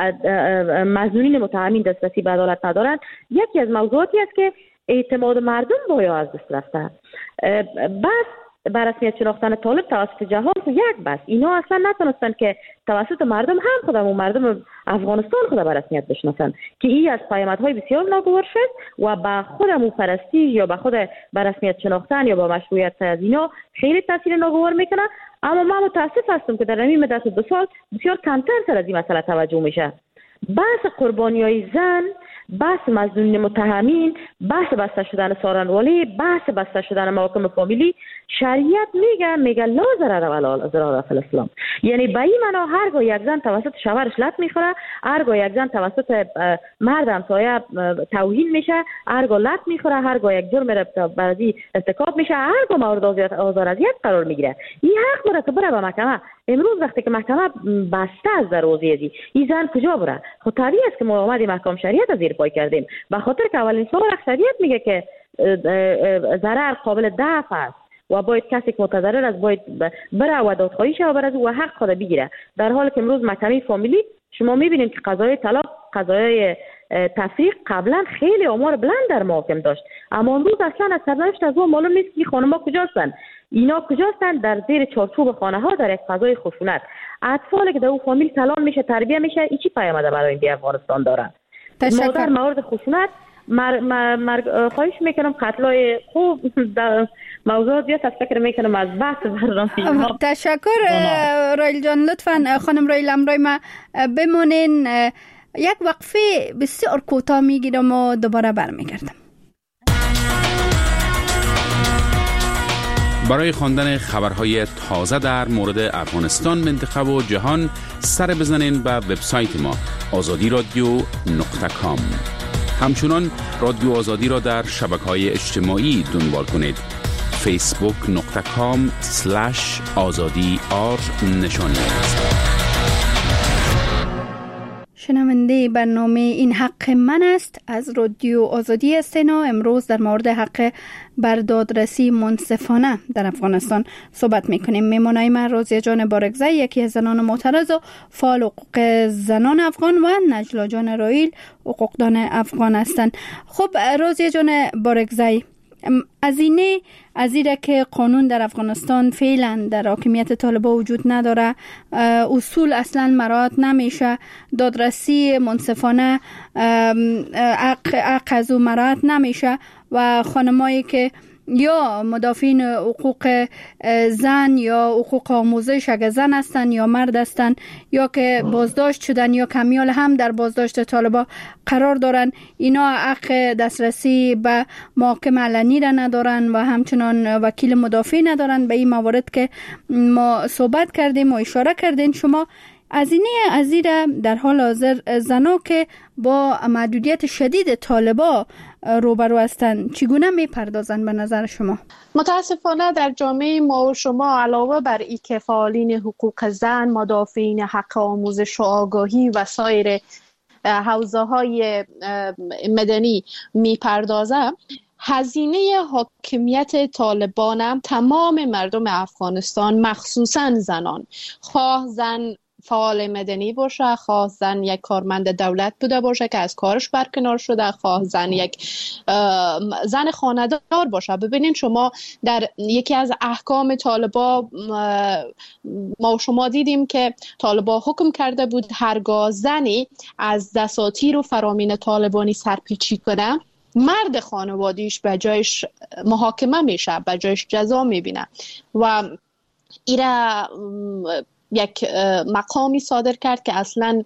مظنونین متهمین دسترسی به عدالت ندارن، یکی از موضوعاتی است که اعتماد مردم باید از دست رفته. بس بر رسمیت شناختن طالب توسط جهان یک بس اینا اصلا نتونستن که توسط مردم هم خودم و مردم افغانستان خود بر رسمیت بشناسن، که این از پیامدهای بسیار ناگوار شد و با خودمون پرستیژ یا با خود بر رسمیت شناختن یا با مشروعیت از اینا خیلی تاثیر ناگوار میکنه. اما من متاسف هستم که در همین مدت دو سال بسیار کمتر سر از این مسئله توجه میشه. بحث قربانیای زن، بحث مظنون متهمین، بحث بسته شدن سارنوالی، بحث بسته شدن محاکم فامیلی، شریعت میگه میگه لا ضرر ولا ضرار فی الاسلام. یعنی به این معنا هرگاه یک زن توسط شوهرش لط میخوره، هرگاه یک زن توسط مرد همسایه توهین میشه، هرگاه لط میخوره، هرگاه یک جرم برای ارتکاب میشه، هرگاه مورد آزار اذیت قرار میگیره، این حق داره که بره به محکمه. امروز وقتی که محکمه بسته است در روزی ازی، این زن کجا بره؟ خب طبیعی است که ما اومدیم محکم شریعت از زیر پای کردیم، به خاطر که اولین سوال اکثریت میگه که ضرر قابل دفع است و باید کسی که متضرر است باید بره و دادخواهی شه و بره و حق خود بگیره. در حالی که امروز محکمه فامیلی شما میبینید که قضای طلاق، قضای تفریق قبلا خیلی آمار بلند در محاکم داشت، اما امروز اصلا از سرنوشت از ما معلوم نیست که خانم‌ها کجاستن. اینا کجاستن؟ در زیر چارچوب خانه ها در یک فضای خشونت. اطفالی که در اون فامیل سلام میشه، تربیه میشه، این چی پیامده برای این افغانستان داره؟ مادر مورد خشونت مر... مر... مر... خواهش میکنم قتلای خوب در موضوع زیاد از فکر میکنم از بحث برنامه. تشکر رایل جان. لطفا خانم رایل امرای ما بمونین، یک وقفه بسیار کوتاه میگیرم و دوباره برمیگردم. برای خواندن خبرهای تازه در مورد افغانستان، منطقه و جهان سر بزنین به وبسایت ما آزادی رادیو نقطه کام. همچنان رادیو آزادی را در شبکه‌های اجتماعی دنبال کنید. فیسبوک نقطه کام سلش آزادی آر نشانی. شنونده برنامه این حق من است از رادیو آزادی هستین و امروز در مورد حق بر دادرسی منصفانه در افغانستان صحبت میکنیم. میمونای من رازیه جان بارگزی، یکی از زنان معترض و فعال حقوق زنان افغان، و نجلا جان رایل، حقوقدان افغان هستند. خب رازیه جان بارگزی، از اینه از ایره که قانون در افغانستان فعلا در حاکمیت طالبان وجود نداره، اصول اصلا مراعات نمیشه، دادرسی منصفانه حق از او مراعات نمیشه و خانمایی که یا مدافعین حقوق زن یا حقوق آموزش اگر زن هستن یا مرد هستن یا که بازداشت شدن یا کمیال هم در بازداشت طالبان قرار دارن، اینا حق دسترسی به محاکم علنی را ندارن و همچنان وکیل مدافع ندارن. به این موارد که ما صحبت کردیم و اشاره کردین شما، از اینه از ایره در حال حاضر زنا که با محدودیت شدید طالبان روبرو هستند چگونه میپردازند به نظر شما؟ متاسفانه در جامعه ما و شما علاوه بر این که فعالین حقوق زن، مدافعین حق آموزش و آگاهی و سایر حوزه های مدنی میپردازند، هزینه حاکمیت طالبان هم تمام مردم افغانستان مخصوصا زنان، خواه زن فعال مدنی باشه، خواه زن یک کارمند دولت بوده باشه که از کارش برکنار شده، خواه زن یک زن خانه‌دار باشه. ببینین شما در یکی از احکام طالبان ما شما دیدیم که طالبان حکم کرده بود هرگاه زنی از دساتیر و فرامین طالبانی سرپیچی کنه، مرد خانوادیش به جایش محاکمه میشه، به جایش جزا میبینه و ایره یک مقامی صادر کرد که اصلا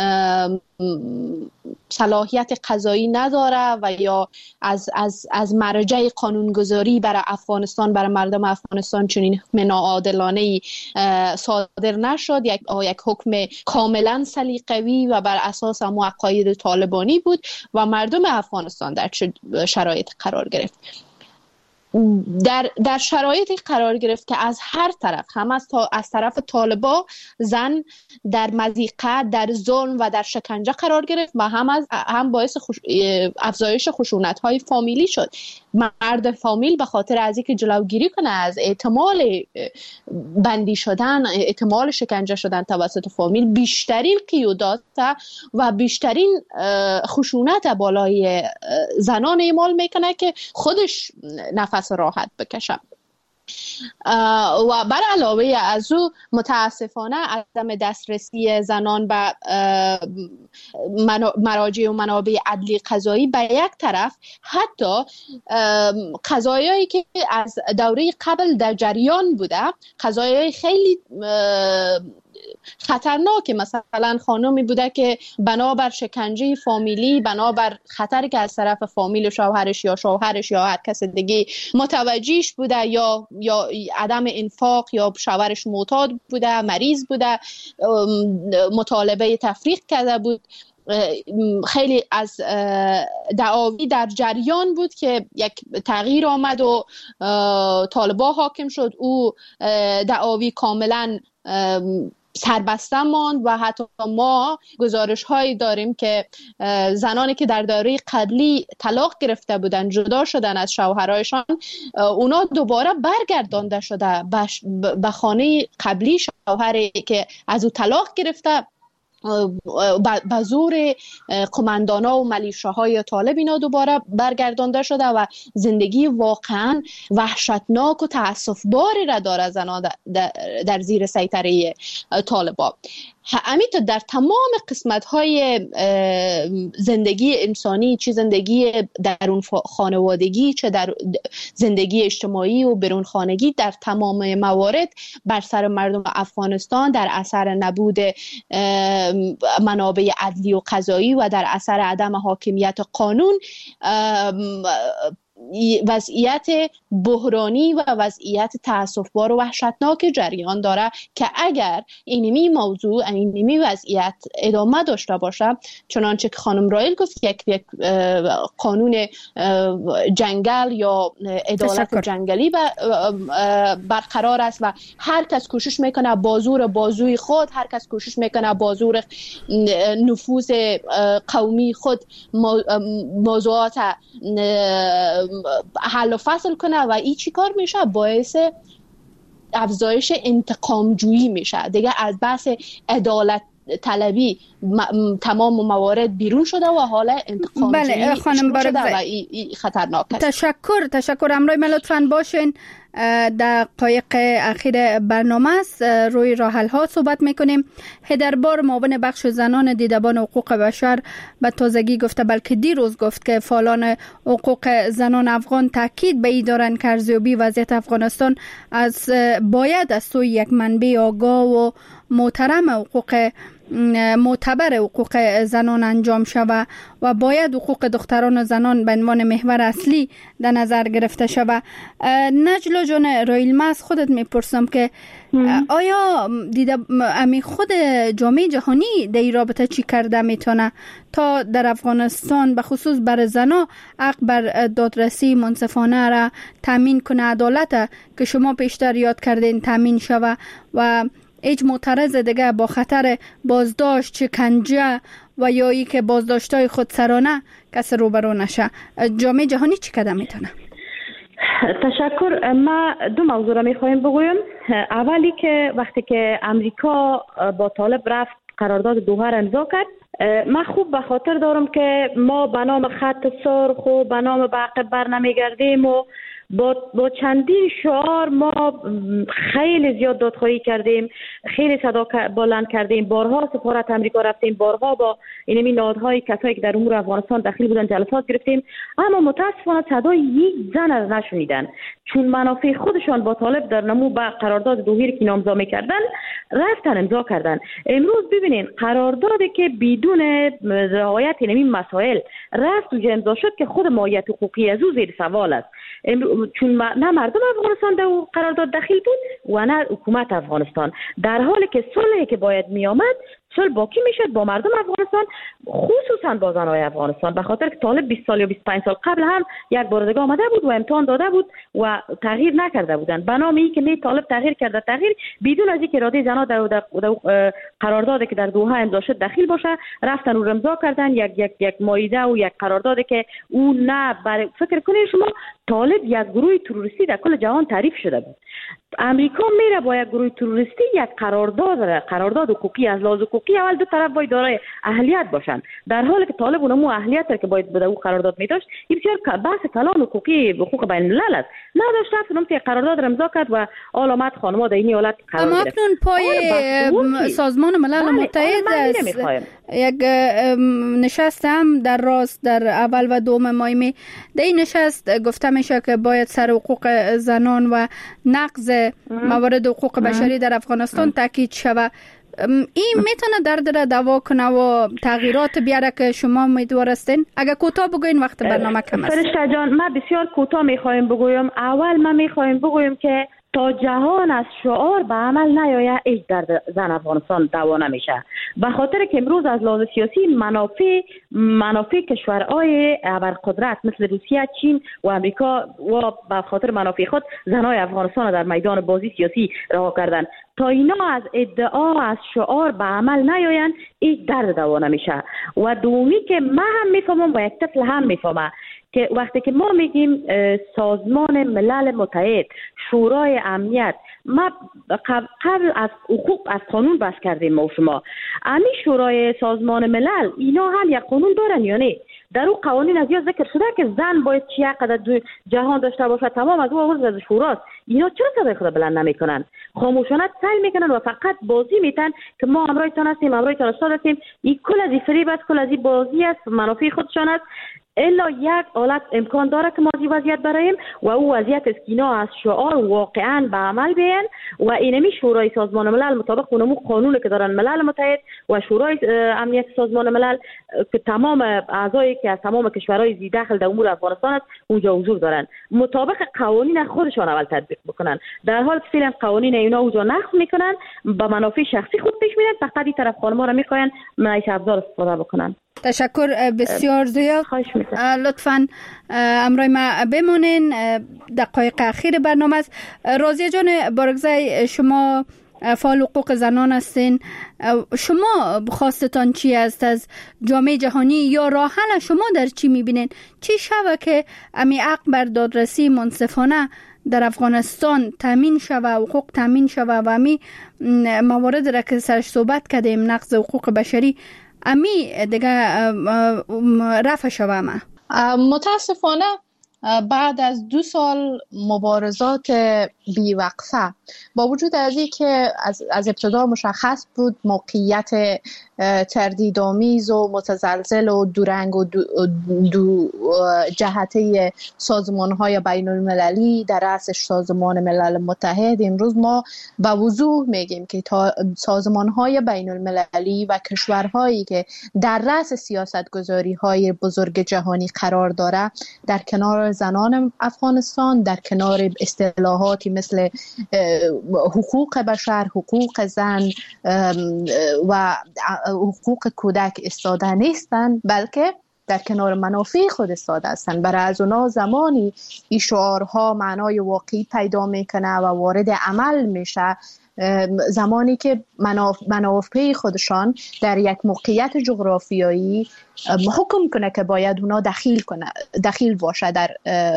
صلاحیت قضایی نداره و یا از از از مرجع قانونگذاری برای افغانستان، برای مردم افغانستان چنین حکم ناعادلانه‌ای صادر نشد. یک یک حکم کاملا سلیقه‌ای و بر اساس هم عقاید طالبانی بود و مردم افغانستان در چه شرایطی قرار گرفت. در در شرایطی قرار گرفت که از هر طرف، هم از تا از طرف طالبان زن در مضیقه، در ظلم و در شکنجه قرار گرفت و هم از هم باعث خوش... افزایش خشونت‌های فامیلی شد. مرد فامیل به خاطر از اینکه جلوگیری کنه از احتمال بندی شدن، احتمال شکنجه شدن توسط فامیل، بیشترین قیودات و بیشترین خشونت بالای زنان اعمال میکنه که خودش نفس راحت بکشم. و بر علاوه از او متاسفانه عدم دسترسی زنان به مراجع و منابع عدلی قضایی به یک طرف، حتی قضایایی که از دوره قبل در جریان بوده، قضایای خیلی خطرناک. مثلا خانمی بوده که بنابر شکنجه فامیلی، بنابر خطری که از طرف فامیل شوهرش یا شوهرش یا هر کس دیگه متوجهش بوده، یا یا عدم انفاق، یا شوهرش معتاد بوده، مریض بوده، مطالبه تفریق کرده بود. خیلی از دعاوی در جریان بود که یک تغییر آمد و طالبان حاکم شد. او دعاوی کاملا سربسته ماند و حتی ما گزارش هایی داریم که زنانی که در دوره قبلی طلاق گرفته بودن، جدا شدن از شوهرایشان، اونا دوباره برگردانده شده به خانه قبلی شوهری که از او طلاق گرفته. به زور قماندانا و ملیشاهای طالب اینا دوباره برگردانده شده و زندگی واقعا وحشتناک و تأسف‌باری را داره زنان در زیر سیطره طالبان. همینطور در تمام قسمت‌های زندگی انسانی، چه زندگی درون خانوادگی، چه در زندگی اجتماعی و بیرون خانگی، در تمام موارد بر سر مردم افغانستان در اثر نبود منابع عدلی و قضایی و در اثر عدم حاکمیت قانون وضعیت بحرانی و وضعیت تأسف‌بار و وحشتناک جریان داره که اگر اینمی موضوع، اینمی وضعیت ادامه داشته باشه، چنانچه که خانم رایل گفت، یک یک قانون جنگل یا عدالت تشکر. جنگلی برقرار است و هر کس کوشش میکنه بازور بازوی خود، هر کس کوشش میکنه بازور نفوذ قومی خود موضوعات حل و فصل کنه و این چی کار میشه؟ باعث افزایش انتقام جویی میشه. دیگه از بحث عدالت طلبی م- تمام موارد بیرون شده و حالا انتقام بله، جویی خانم شده و این ای خطرناک است. تشکر تشکر امروی من لطفاً باشین. دقایق اخیر برنامه است، روی راه حل ها صحبت میکنیم. هدربار معاون بخش زنان دیدبان حقوق بشر به تازگی گفته، بلکه دیروز گفت که فعالان حقوق زنان افغان تاکید به این دارند که ارزیابی وضعیت افغانستان از باید از سوی یک منبع آگاه و محترم حقوق معتبر حقوق زنان انجام شود و باید حقوق دختران و زنان به عنوان محور اصلی در نظر گرفته شود. نجلا جان رایل، ما از خودت میپرسم که آیا دیده امی خود جامعه جهانی در این رابطه چی کرده میتونه تا در افغانستان به خصوص بر زنان حق بر دادرسی منصفانه را تامین کنه، عدالت که شما پیشتر یاد کردین تامین شود و هیچ معترض دیگه با خطر بازداشت، شکنجه و یا ای که بازداشتای خودسرانه کسی روبرو نشه؟ جامعه جهانی چی قدم میتونه؟ تشکر. ما دو موضوع را میخوایم بگویم. اولی که وقتی که امریکا با طالب رفت قرارداد دوحه را امضا کرد، من خوب به خاطر دارم که ما به نام خط سرخ و به نام به عقب بر نمیگردیم و با, با چندین شعار ما خیلی زیاد دادخواهی کردیم، خیلی صدا بلند کردیم، بارها سفارت امریکا رفتیم، بارها با اینمی نهادهای کسایی که در امور افغانستان دخیل بودن جلسات گرفتیم، اما متاسفانه صدای یک زن از نشنیدن، چون منافع خودشان با طالب در نمو به قرارداد دوحه که امضا می‌کردن رفتن امضا کردن. امروز ببینین قراردادی که بدون رعایت اینمی مسائل رفت و امضا شد که خود ماهیت حقوقی از او زیر سوال است، چون نه مردم افغانستان در قرارداد دخیل بود و نه حکومت افغانستان، در حالی که صلحی که باید می آمد صلح باقی میشد با مردم افغانستان، خصوصا با زنای افغانستان، به خاطر که طالب بیست سال یا بیست و پنج سال قبل هم یک بار دیگه آمده بود و امتحان داده بود و تغییر نکرده بودند. به نام اینکه نه طالب تغییر کرده، تغییر بدون از اینکه اراده زنا در, در, در قراردادی که در دوحه امضا شد دخیل باشه، رفتن و امضا کردن یک یک یک مایده و یک قراردادی که اون نه برای فکر کنید شما طالب یک گروه تروریستی در کل جهان تعریف شده بود. امریکا میره با یک گروه تروریستی یک قرارداد قرارداد حقوقی از لحاظ حقوقی اول دو طرف باید دارای اهلیت باشن، در حالی که طالب اونمو اهلیت که باید به او قرارداد میداشت. این بسیار بحث کلان حقوقی حقوق بین الملل است. نداشت رفت اونم که قرارداد را امضا کرد و آلامت خانم‌ها در این حالت قرار گرفت. اما اکنون پای سازمان ملل متحد است یک نشست هم در راست در اول و دوم ماه می در این نشست گفته میشه که باید سر حقوق زنان و نقض موارد حقوق بشری در افغانستان تاکید شود. این میتونه درد را دوا کنه و تغییرات بیاره که شما امیدوار هستین؟ اگه کوتاه بگوین وقت برنامه کم است. فرشته جان، ما بسیار کوتاه میخوایم بگویم. اول ما میخوایم بگویم که تا جهان از شعار به عمل نیاید هیچ درد زن افغانستان دوا نمیشه. به خاطر که امروز از لحاظ سیاسی منافع منافع کشورهای ابرقدرت مثل روسیه، چین و امریکا و به خاطر منافع خود زنای افغانستان در میدان بازی سیاسی رها کردن. تا اینا از ادعا از شعار به عمل نیاین هیچ درد دوا نمیشه. و دومی که من هم میفهمم و یک طفل هم میفهمه که وقتی که ما میگیم سازمان ملل متحد، شورای امنیت، ما قبل از حقوق از قانون بحث کردیم ما و شما. امی شورای سازمان ملل اینا هم یک قانون دارن یا نه؟ در اون قوانین از یا ذکر شده که زن باید چی قدر جهان داشته باشه، تمام از اون از شوراست. اینا چرا صدای خود بلند نمیکنن؟ خاموشانه سعی میکنن و فقط بازی میتن که ما همراهتان هستیم، همراهتان استاد هستیم. این کل از فریب است، کل از بازی است، منافع خودشان است. الا یک حالت امکان داره که ما این وضعیت برایم و او وضعیت است که اینا از شعار واقعا به عمل بیان و اینمی شورای سازمان ملل مطابق اونمو قانونی که دارن ملل متحد و شورای امنیت سازمان ملل که تمام اعضایی که از تمام کشورهای زی داخل در امور افغانستان است اونجا حضور دارن، مطابق قوانین خودشان اول تطبیق بکنن. در حالی که فعلا قوانین اینا اونجا نقض میکنن، با منافع شخصی خود پیش میرن، فقط این طرف خانم‌ها را میخواین معیشت افزار استفاده بکنن. تشکر بسیار زیاد. لطفاً امروی ما بمونین، دقایق اخیر برنامه است. راضیه جان بارگزای، شما فعال حقوق زنان هستین، شما خواستتان چی است از جامعه جهانی یا راه حل شما در چی میبینین؟ چی شوه که امی حق بر دادرسی منصفانه در افغانستان تامین شوه، حقوق تامین شوه و امی موارد را که سرش صحبت کردیم، نقض حقوق بشری، امی دیگه رفع شوه؟ ما متاسفانه بعد از دو سال مبارزات بیوقفه، با وجود از این که از, از ابتدا مشخص بود موقعیت تردیدآمیز و متزلزل و دورنگ و دو, دو جهته سازمان‌های بین المللی در رأسش سازمان ملل متحد، امروز ما با وضوح میگیم که سازمان‌های بین المللی و کشورهایی که در رأس سیاست‌گذاری‌های بزرگ جهانی قرار داره در کنار زنان افغانستان، در کنار اصطلاحاتی مثل حقوق بشر، حقوق زن و حقوق کودک استاده نیستند، بلکه در کنار منافع خود استاده هستند. برای از اونا زمانی این شعارها معنای واقعی پیدا میکنه و وارد عمل میشه زمانی که منافع خودشان در یک موقعیت جغرافیایی حکم کنه که باید اونا دخیل کنه دخیل باشه در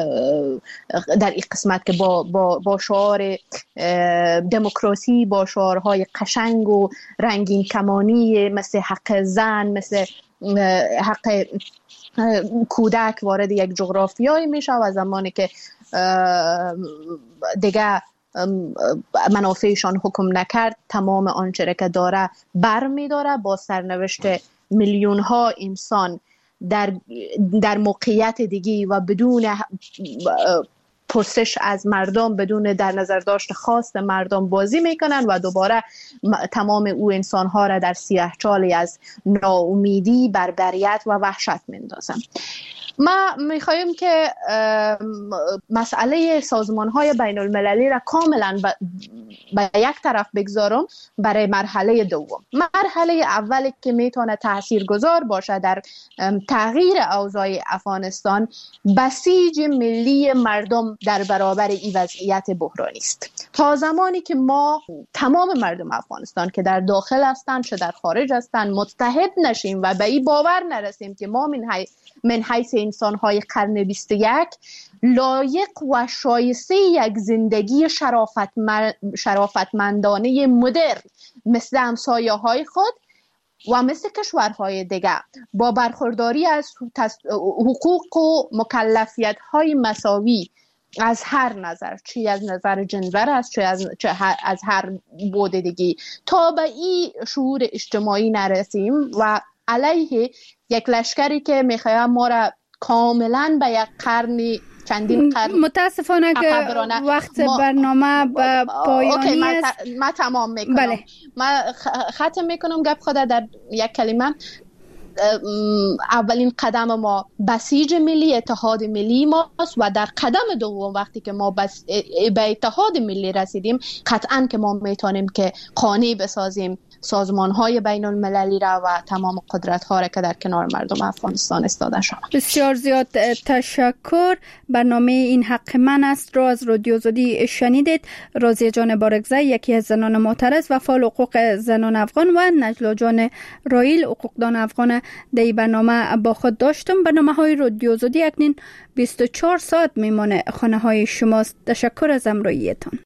در این قسمت که با با با شعار دموکراسی، با شعارهای قشنگ و رنگین کمانی مثل حق زن، مثل حق کودک وارد یک جغرافیایی میشه و زمانی که دیگه منافعشان حکم نکرد، تمام آنچه که داره بر می داره، با سرنوشت میلیون ها انسان در در موقعیت دیگی و بدون پرسش از مردم، بدون در نظر داشت خواست مردم بازی میکنن و دوباره تمام او انسان ها را در سیاهچالی از ناامیدی، بربریت و وحشت میندازن. ما میخوایم که مسئله سازمان‌های بین المللی را کاملا به یک طرف بگذارم برای مرحله دوم. مرحله اولی که میتونه تاثیرگذار باشه در تغییر اوضاع افغانستان، بسیج ملی مردم در برابر این وضعیت بحرانی است. تا زمانی که ما تمام مردم افغانستان که در داخل هستند چه در خارج هستند متحد نشیم و به این باور نرسیم که ما من حی من حیث انسان‌های قرن بیست و یک لایق و شایسته یک زندگی شرافتمندانه مدرن مثل همسایه‌های خود و مثل کشورهای دیگر با برخورداری از حقوق و مکلفیت‌های مساوی از هر نظر، چی از نظر جنسیت است، چه از چه از هر بود دیگه، تا به این شعور اجتماعی نرسیم و علیه یک لشکری که میخواد ما را کاملا به یک قرن چندین قرن متاسفانه که وقت ما... برنامه به پایانی ما, است. ت... ما تمام میکنم. بله. ما ختم میکنم گپ خود در یک کلمه. اولین قدم ما بسیج ملی، اتحاد ملی ماست و در قدم دوم وقتی که ما بس به اتحاد ملی رسیدیم قطعاً که ما میتونیم که قانع بسازیم سازمان‌های بین المللی را و تمام قدرت‌ها را که در کنار مردم افغانستان استاده شدند. بسیار زیاد تشکر. برنامه این حق من است را از رادیو آزادی شنیدید. راضیه جان بارگزی یکی از زنان معترض و فعال حقوق زنان افغان و نجلا جان رایل حقوقدان افغان در این برنامه با خود داشتم. برنامه‌های رادیو آزادی اکنون بیست و چهار ساعت میمانه خانه‌های شماست. تشکر از همراهیتان.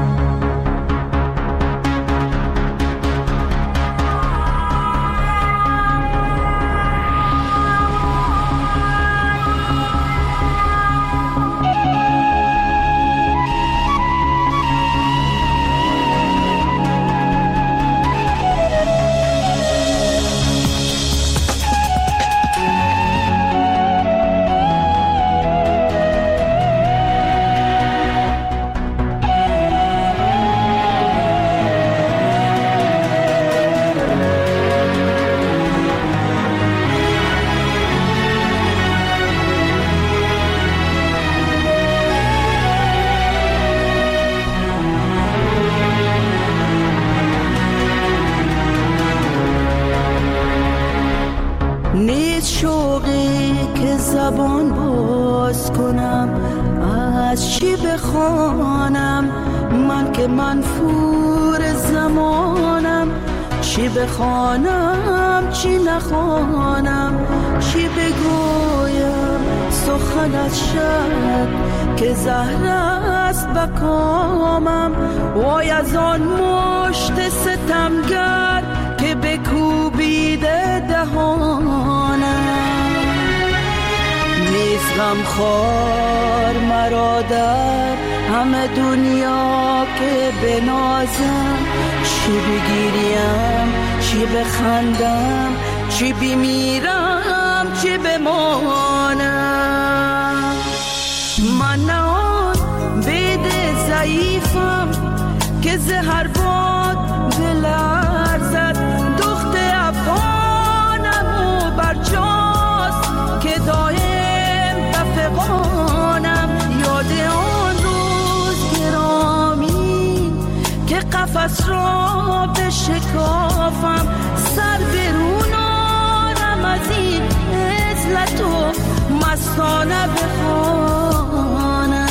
چی بخوانم چی نخوانم، چی بگویم سخنت شد که زهر است بکامم. وای از آن مشت ستمگر که بکوبیده دهانم. نیست غمخوار مرا در همه دنیا که بنازم، چی بگیریم چی بخندم، چی بمیرم چی بمانم. من نه آن بید ضعیفم که زهر باد بلرزد، دخت افغانم و برجاست که دایم بفغانم. یاد آن روز گرامی که قفس را بشکافم، سر برونانم از این عزلت و مستانه بخوانم.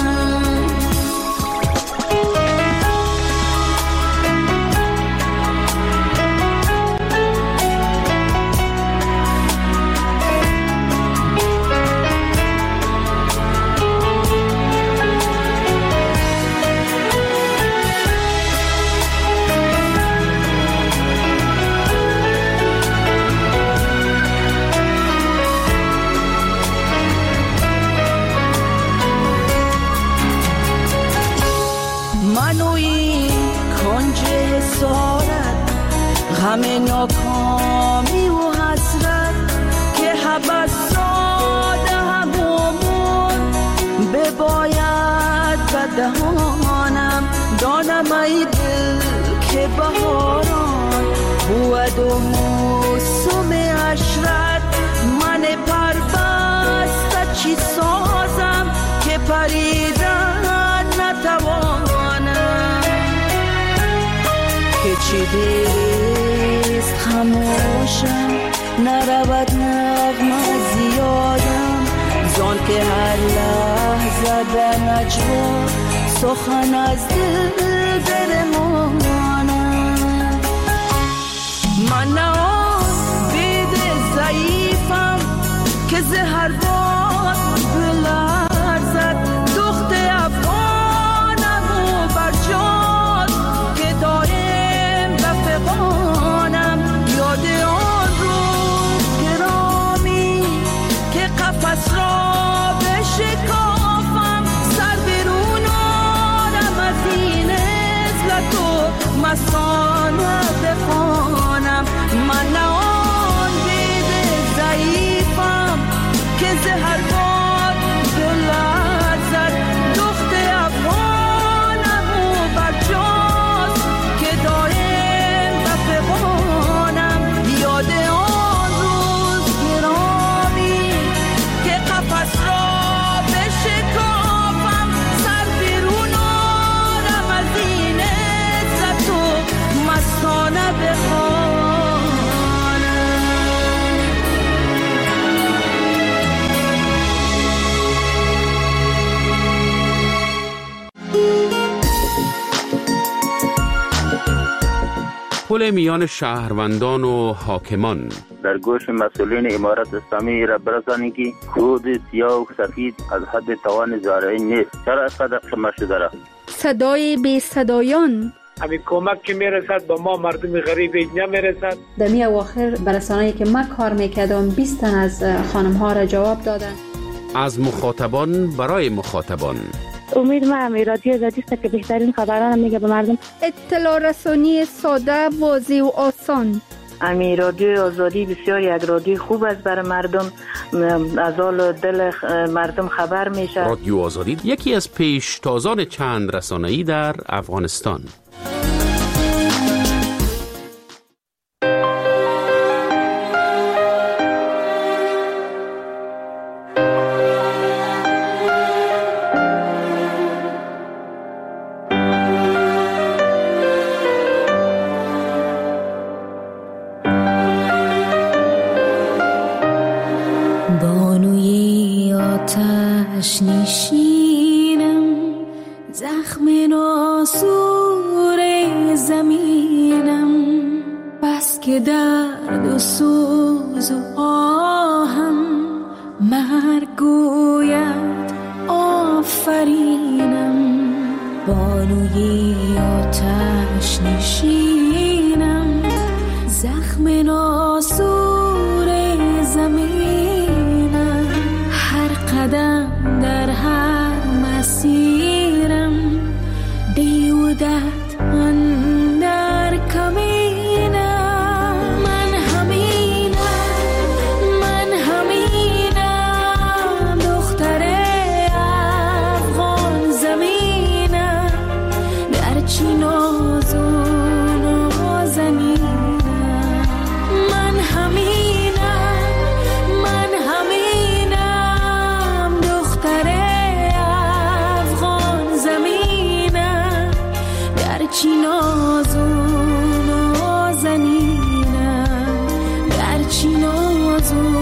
همه ناکامی و حسرت که حبس ساده همومون بباید بدهانم. دانم ای دل که بهاران بود و موسم عشرت، من پربسته چی سازم که پریدن نتوانم. که چی دیست خموشم نرود نغمه زیادم، زان که هر لحظه در نجوا سخن از دل درمانم. من نه آن بید ضعیفم که زهر باد بلرزد، دخت افغانم و برجاست که دایم بفغانم. یاد آن روز گرامی که قفس را بشکافم، سر برونانم از این عزلت و مستانه بخوانم. من نه آن بید ضعیفم که زهر تداخل میان شهروندان و حاکمان. در گوش مسئولین امارت اسلامی را برسانید که خود سیاه و سفید از حد توان زارعی نیست. چرا از قدر قمه شده را؟ صدای بی صدایان. همین کمک که میرسد با ما مردم غریب اینجا میرسد. در می اواخر برسانه‌ای که من کار میکردم بیست تن از خانم ها را جواب دادن. از مخاطبان برای مخاطبان. امید ما هم رادیو آزادی است که بهترین خبران میگه به مردم. اطلاع رسانی ساده، واضح و آسان. امی رادیو آزادی بسیار یک رادیو خوب است برای مردم، از حال دل مردم خبر میشه. رادیو آزادی یکی از پیشتازان چند رسانه‌ای در افغانستان. نشینم زخم ناسور زمینم، بس که درد و سوز و آهم مرگ گوید آفرینم. بانوی آتش نشینم زخم ناسور زمینم، هر قدم در هر مسیرم دیودت اندر کمینم. من همینم من همینم دختر افغان زمینم، در چی ناز و نازنینم. من همینم من همینم دختر افغان زمینم، در چی ناز و نازنینم، در چی ناز و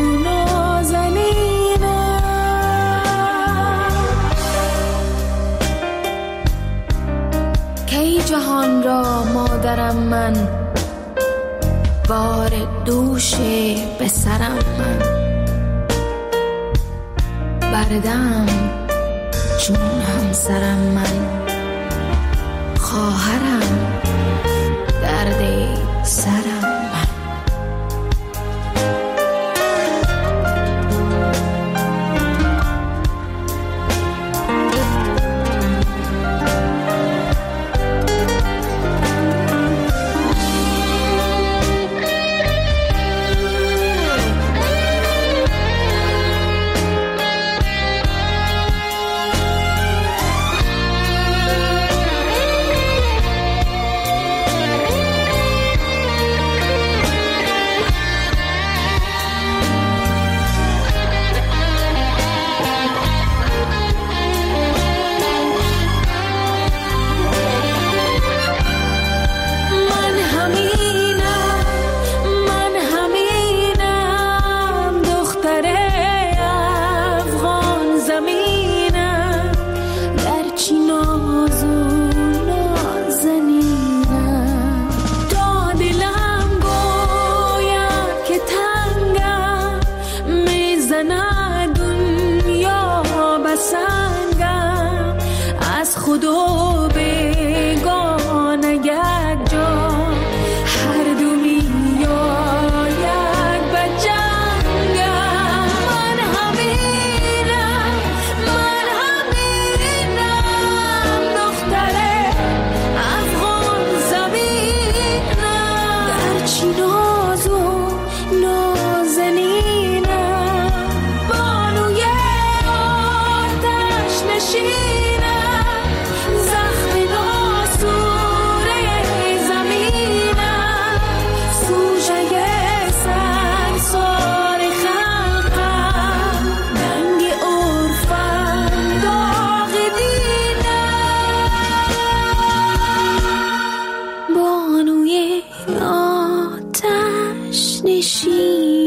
نازنینم. کی جهان را مادرم من، بار دوش به سرم من، بردم چون همسرم من، خواهرم درد سرم من. She